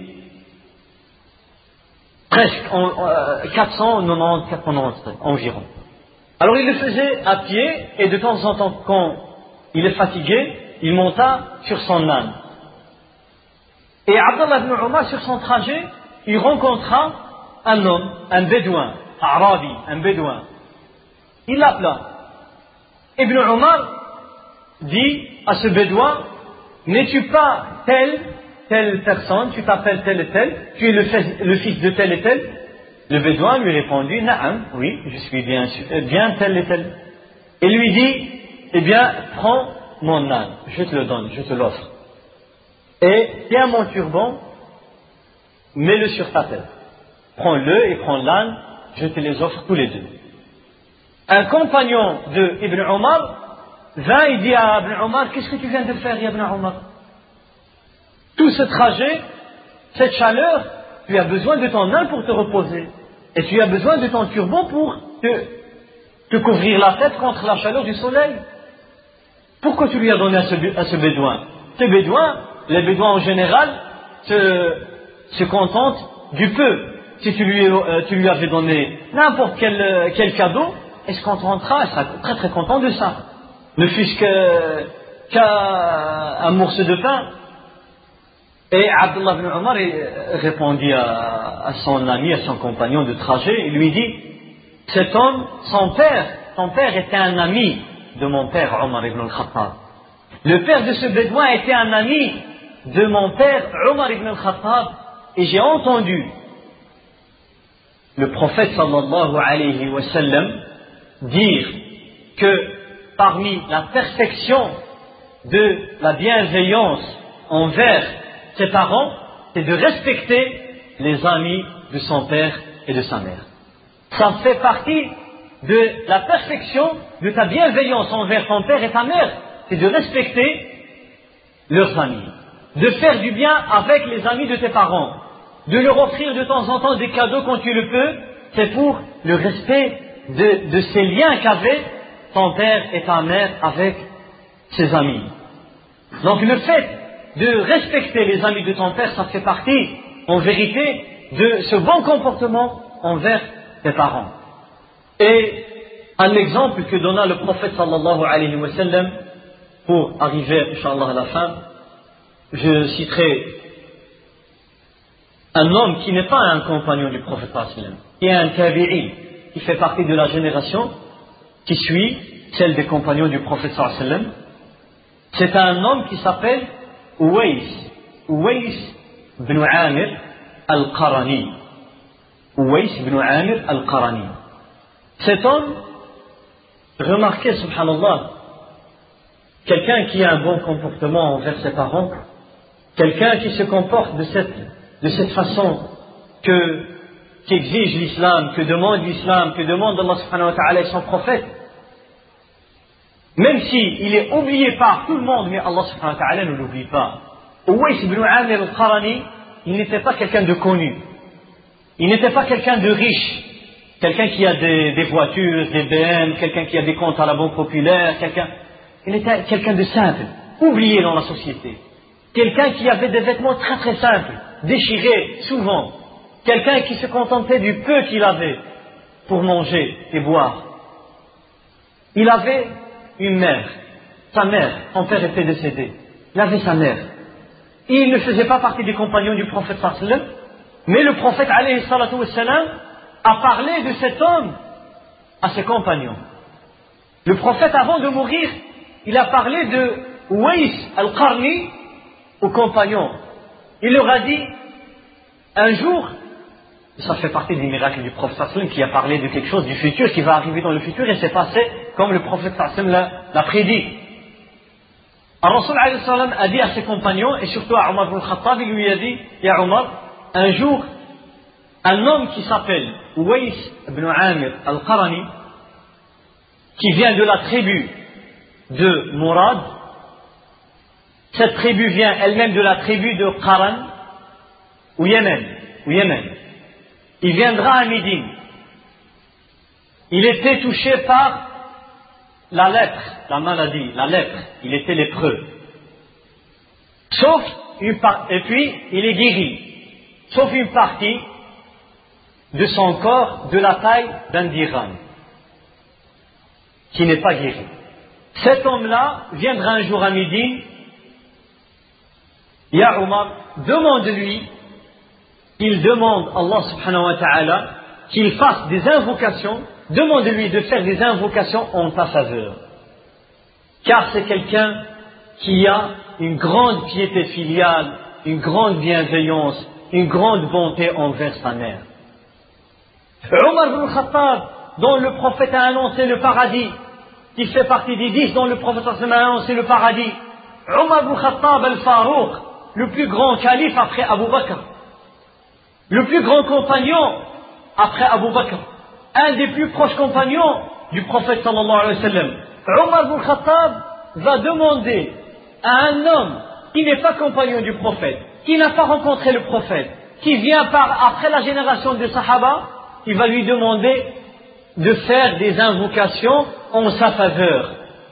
Presque euh, quatre cent quatre-vingt-dix, quatre-vingt-dix environ. Alors il le faisait à pied, et de temps en temps, quand il est fatigué, il monta sur son âne. Et Abdullah ibn Umar, sur son trajet, il rencontra un homme, un bédouin, Arabi, un bédouin. Il l'appela. Ibn Umar dit à ce bédouin, n'es-tu pas telle, telle personne, tu t'appelles tel et tel, tu es le fils, le fils de tel et tel? Le bédouin lui répondit, Na'am, oui, je suis bien, bien tel et tel. Et lui dit, eh bien, prends mon âne, je te le donne, je te l'offre. Et tiens mon turban, mets-le sur ta tête. Prends-le et prends l'âne, je te les offre tous les deux. Un compagnon de Ibn Umar vint et dit à Ibn Umar, qu'est-ce que tu viens de faire, Ibn Umar? Tout ce trajet, cette chaleur, tu as besoin de ton âne pour te reposer. Et tu as besoin de ton turban pour te, te couvrir la tête contre la chaleur du soleil. Pourquoi tu lui as donné à ce, à ce bédouin? Ce bédouin, les bédouins en général, se, se contentent du peu. Si tu lui, euh, tu lui avais donné n'importe quel, euh, quel cadeau, il se contentera, il sera très très content de ça. Ne fût-ce que, qu'un un morceau de pain. Et Abdullah ibn Umar répondit à, à son ami, à son compagnon de trajet, il lui dit, cet homme, son père, son père était un ami de mon père Omar ibn al-Khattab. Le père de ce bédouin était un ami de mon père Omar ibn al-Khattab, et j'ai entendu le prophète sallallahu alayhi wa sallam dire que parmi la perfection de la bienveillance envers ses parents, c'est de respecter les amis de son père et de sa mère. Ça fait partie de la perfection de ta bienveillance envers ton père et ta mère, c'est de respecter leurs amis, de faire du bien avec les amis de tes parents, de leur offrir de temps en temps des cadeaux quand tu le peux, c'est pour le respect de, de ces liens qu'avaient ton père et ta mère avec ses amis. Donc le fait de respecter les amis de ton père, ça fait partie, en vérité, de ce bon comportement envers tes parents. Et un exemple que donna le prophète sallallahu alayhi wa sallam, pour arriver, Inch'Allah, à la fin, je citerai un homme qui n'est pas un compagnon du prophète sallallahu alayhi wa sallam, qui est un tabi'i, qui fait partie de la génération qui suit celle des compagnons du prophète sallallahu alayhi wa sallam. C'est un homme qui s'appelle Uwais, Uwais ibn Amir al-Qarani. Uwais ibn Amir al-Qarani. Cet homme, remarquez, subhanallah, quelqu'un qui a un bon comportement envers ses parents, quelqu'un qui se comporte de cette, de cette façon que, qu'exige l'islam, que demande l'islam, que demande Allah subhanahu wa ta'ala et son prophète. même s'il est oublié par tout le monde, mais Allah subhanahu wa ta'ala ne l'oublie pas. Uways ibn Amir al-Qarani, il n'était pas quelqu'un de connu. Il n'était pas quelqu'un de riche. Quelqu'un qui a des, des voitures, des B M, quelqu'un qui a des comptes à la banque populaire, quelqu'un... Il était quelqu'un de simple, oublié dans la société. Quelqu'un qui avait des vêtements très très simples, déchirés souvent. Quelqu'un qui se contentait du peu qu'il avait pour manger et boire. Il avait une mère, sa mère, son père était décédé. Il avait sa mère. Il ne faisait pas partie des compagnons du prophète sallallahu alayhi wa sallam, mais le prophète alayhi salatu wa sallam a parlé de cet homme à ses compagnons. Le prophète, avant de mourir, il a parlé de Uways al-Qarni aux compagnons. Il leur a dit, un jour, ça fait partie des miracles du prophète sallallahu alayhi wa sallam qui a parlé de quelque chose du futur qui va arriver dans le futur et c'est passé comme le prophète sallallahu alayhi wa sallam l'a prédit. Ar-Rasul alayhi sallam a dit à ses compagnons et surtout à Omar ibn Khattab, il lui a dit, Ya Omar, un jour, un homme qui s'appelle Uways ibn Amir al-Qarani, qui vient de la tribu de Mourad, cette tribu vient elle-même de la tribu de Qaran, au Yémen, au Yémen. Il viendra à Médine. Il était touché par la lèpre, la maladie, la lèpre. Il était lépreux. Sauf une partie, et puis il est guéri. Sauf une partie de son corps de la taille d'un dirham, qui n'est pas guéri. Cet homme-là viendra un jour à Médine. Ya Omar, demande-lui qu'il demande à Allah subhanahu wa ta'ala qu'il fasse des invocations, demande-lui de faire des invocations en ta faveur. Car c'est quelqu'un qui a une grande piété filiale, une grande bienveillance, une grande bonté envers sa mère. Omar ibn Khattab, dont le prophète a annoncé le paradis, qui fait partie des dix dont le prophète a annoncé le paradis. Omar ibn Khattab al-Farouq, le plus grand calife après Abu Bakr, le plus grand compagnon après Abu Bakr, un des plus proches compagnons du prophète sallallahu alayhi wa sallam. Omar ibn Khattab va demander à un homme qui n'est pas compagnon du prophète, qui n'a pas rencontré le prophète, qui vient par après la génération des Sahaba, il va lui demander de faire des invocations en sa faveur.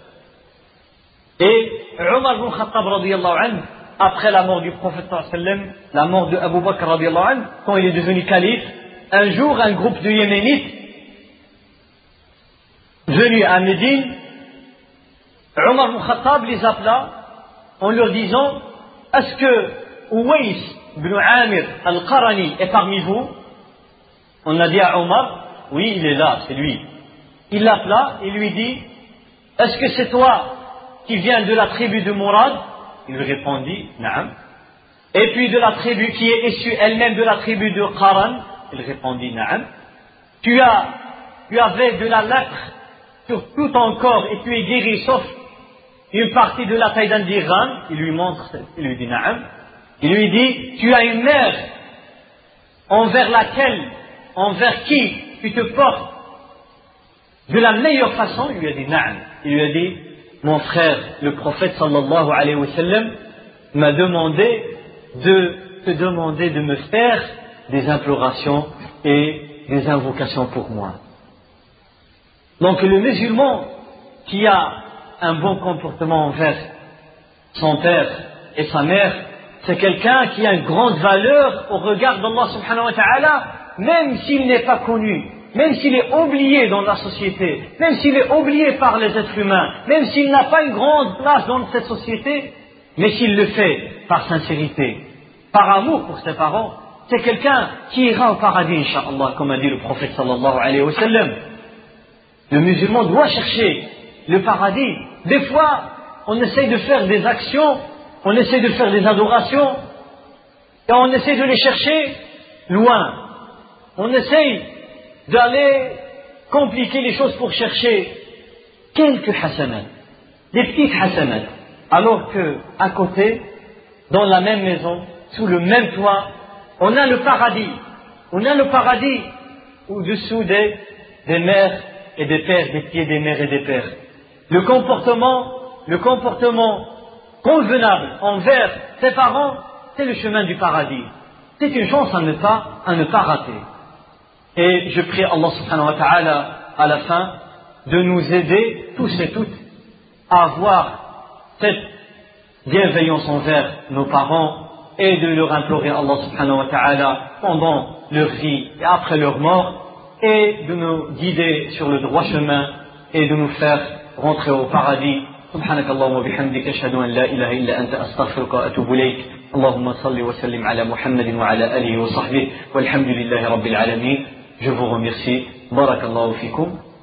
Et Omar ibn Khattab radiyallahu anhu, après la mort du prophète sallallahu alayhi wa sallam, la mort de Abu Bakr radiyallahu anhu, quand il est devenu calife, un jour un groupe de Yéménites venus à Médine, Omar ibn Khattab les appela en leur disant, est-ce que Uways ibn Amir al-Qarani est parmi vous? On a dit à Omar, oui, il est là, c'est lui. Il l'appela, il lui dit, est-ce que c'est toi qui viens de la tribu de Mourad? Il lui répondit, Naam. Et puis de la tribu qui est issue elle-même de la tribu de Qaran? Il répondit, Naam. Tu as, tu avais de la lèpre sur tout ton corps et tu es guéri sauf une partie de la taille d'un dirham? Il lui montre, il lui dit, Naam. Il lui dit, tu as une mère envers laquelle, envers qui tu te portes de la meilleure façon? Il lui a dit, Naam. Il lui a dit, mon frère, le prophète sallallahu alayhi wa sallam m'a demandé de te demander de me faire des implorations et des invocations pour moi. Donc le musulman qui a un bon comportement envers son père et sa mère, c'est quelqu'un qui a une grande valeur au regard d'Allah subhanahu wa ta'ala, même s'il n'est pas connu, même s'il est oublié dans la société, même s'il est oublié par les êtres humains, même s'il n'a pas une grande place dans cette société, mais s'il le fait par sincérité, par amour pour ses parents, c'est quelqu'un qui ira au paradis, Inch'Allah, comme a dit le prophète sallallahu alayhi wa sallam. Le musulman doit chercher le paradis. Des fois, on essaye de faire des actions, on essaye de faire des adorations, et on essaye de les chercher loin. On essaye d'aller compliquer les choses pour chercher quelques hasanat, des petites hasanat, alors que à côté, dans la même maison, sous le même toit, on a le paradis. On a le paradis au-dessous des, des mères et des pères, des pieds des mères et des pères. le comportement, le comportement convenable envers ses parents, c'est le chemin du paradis. C'est une chance à ne pas, à ne pas rater. Et je prie Allah subhanahu wa ta'ala à la fin de nous aider, tous et toutes, à avoir cette bienveillance envers nos parents et de leur implorer Allah subhanahu wa ta'ala pendant leur vie et après leur mort et de nous guider sur le droit chemin et de nous faire rentrer au paradis. سبحانك اللهم وبحمدك أشهد أن لا إله إلا أنت أستغفرك وأتوب إليك اللهم صل وسلم على محمد وعلى آله وصحبه والحمد لله رب العالمين. Je vous remercie. بارك الله فيكم.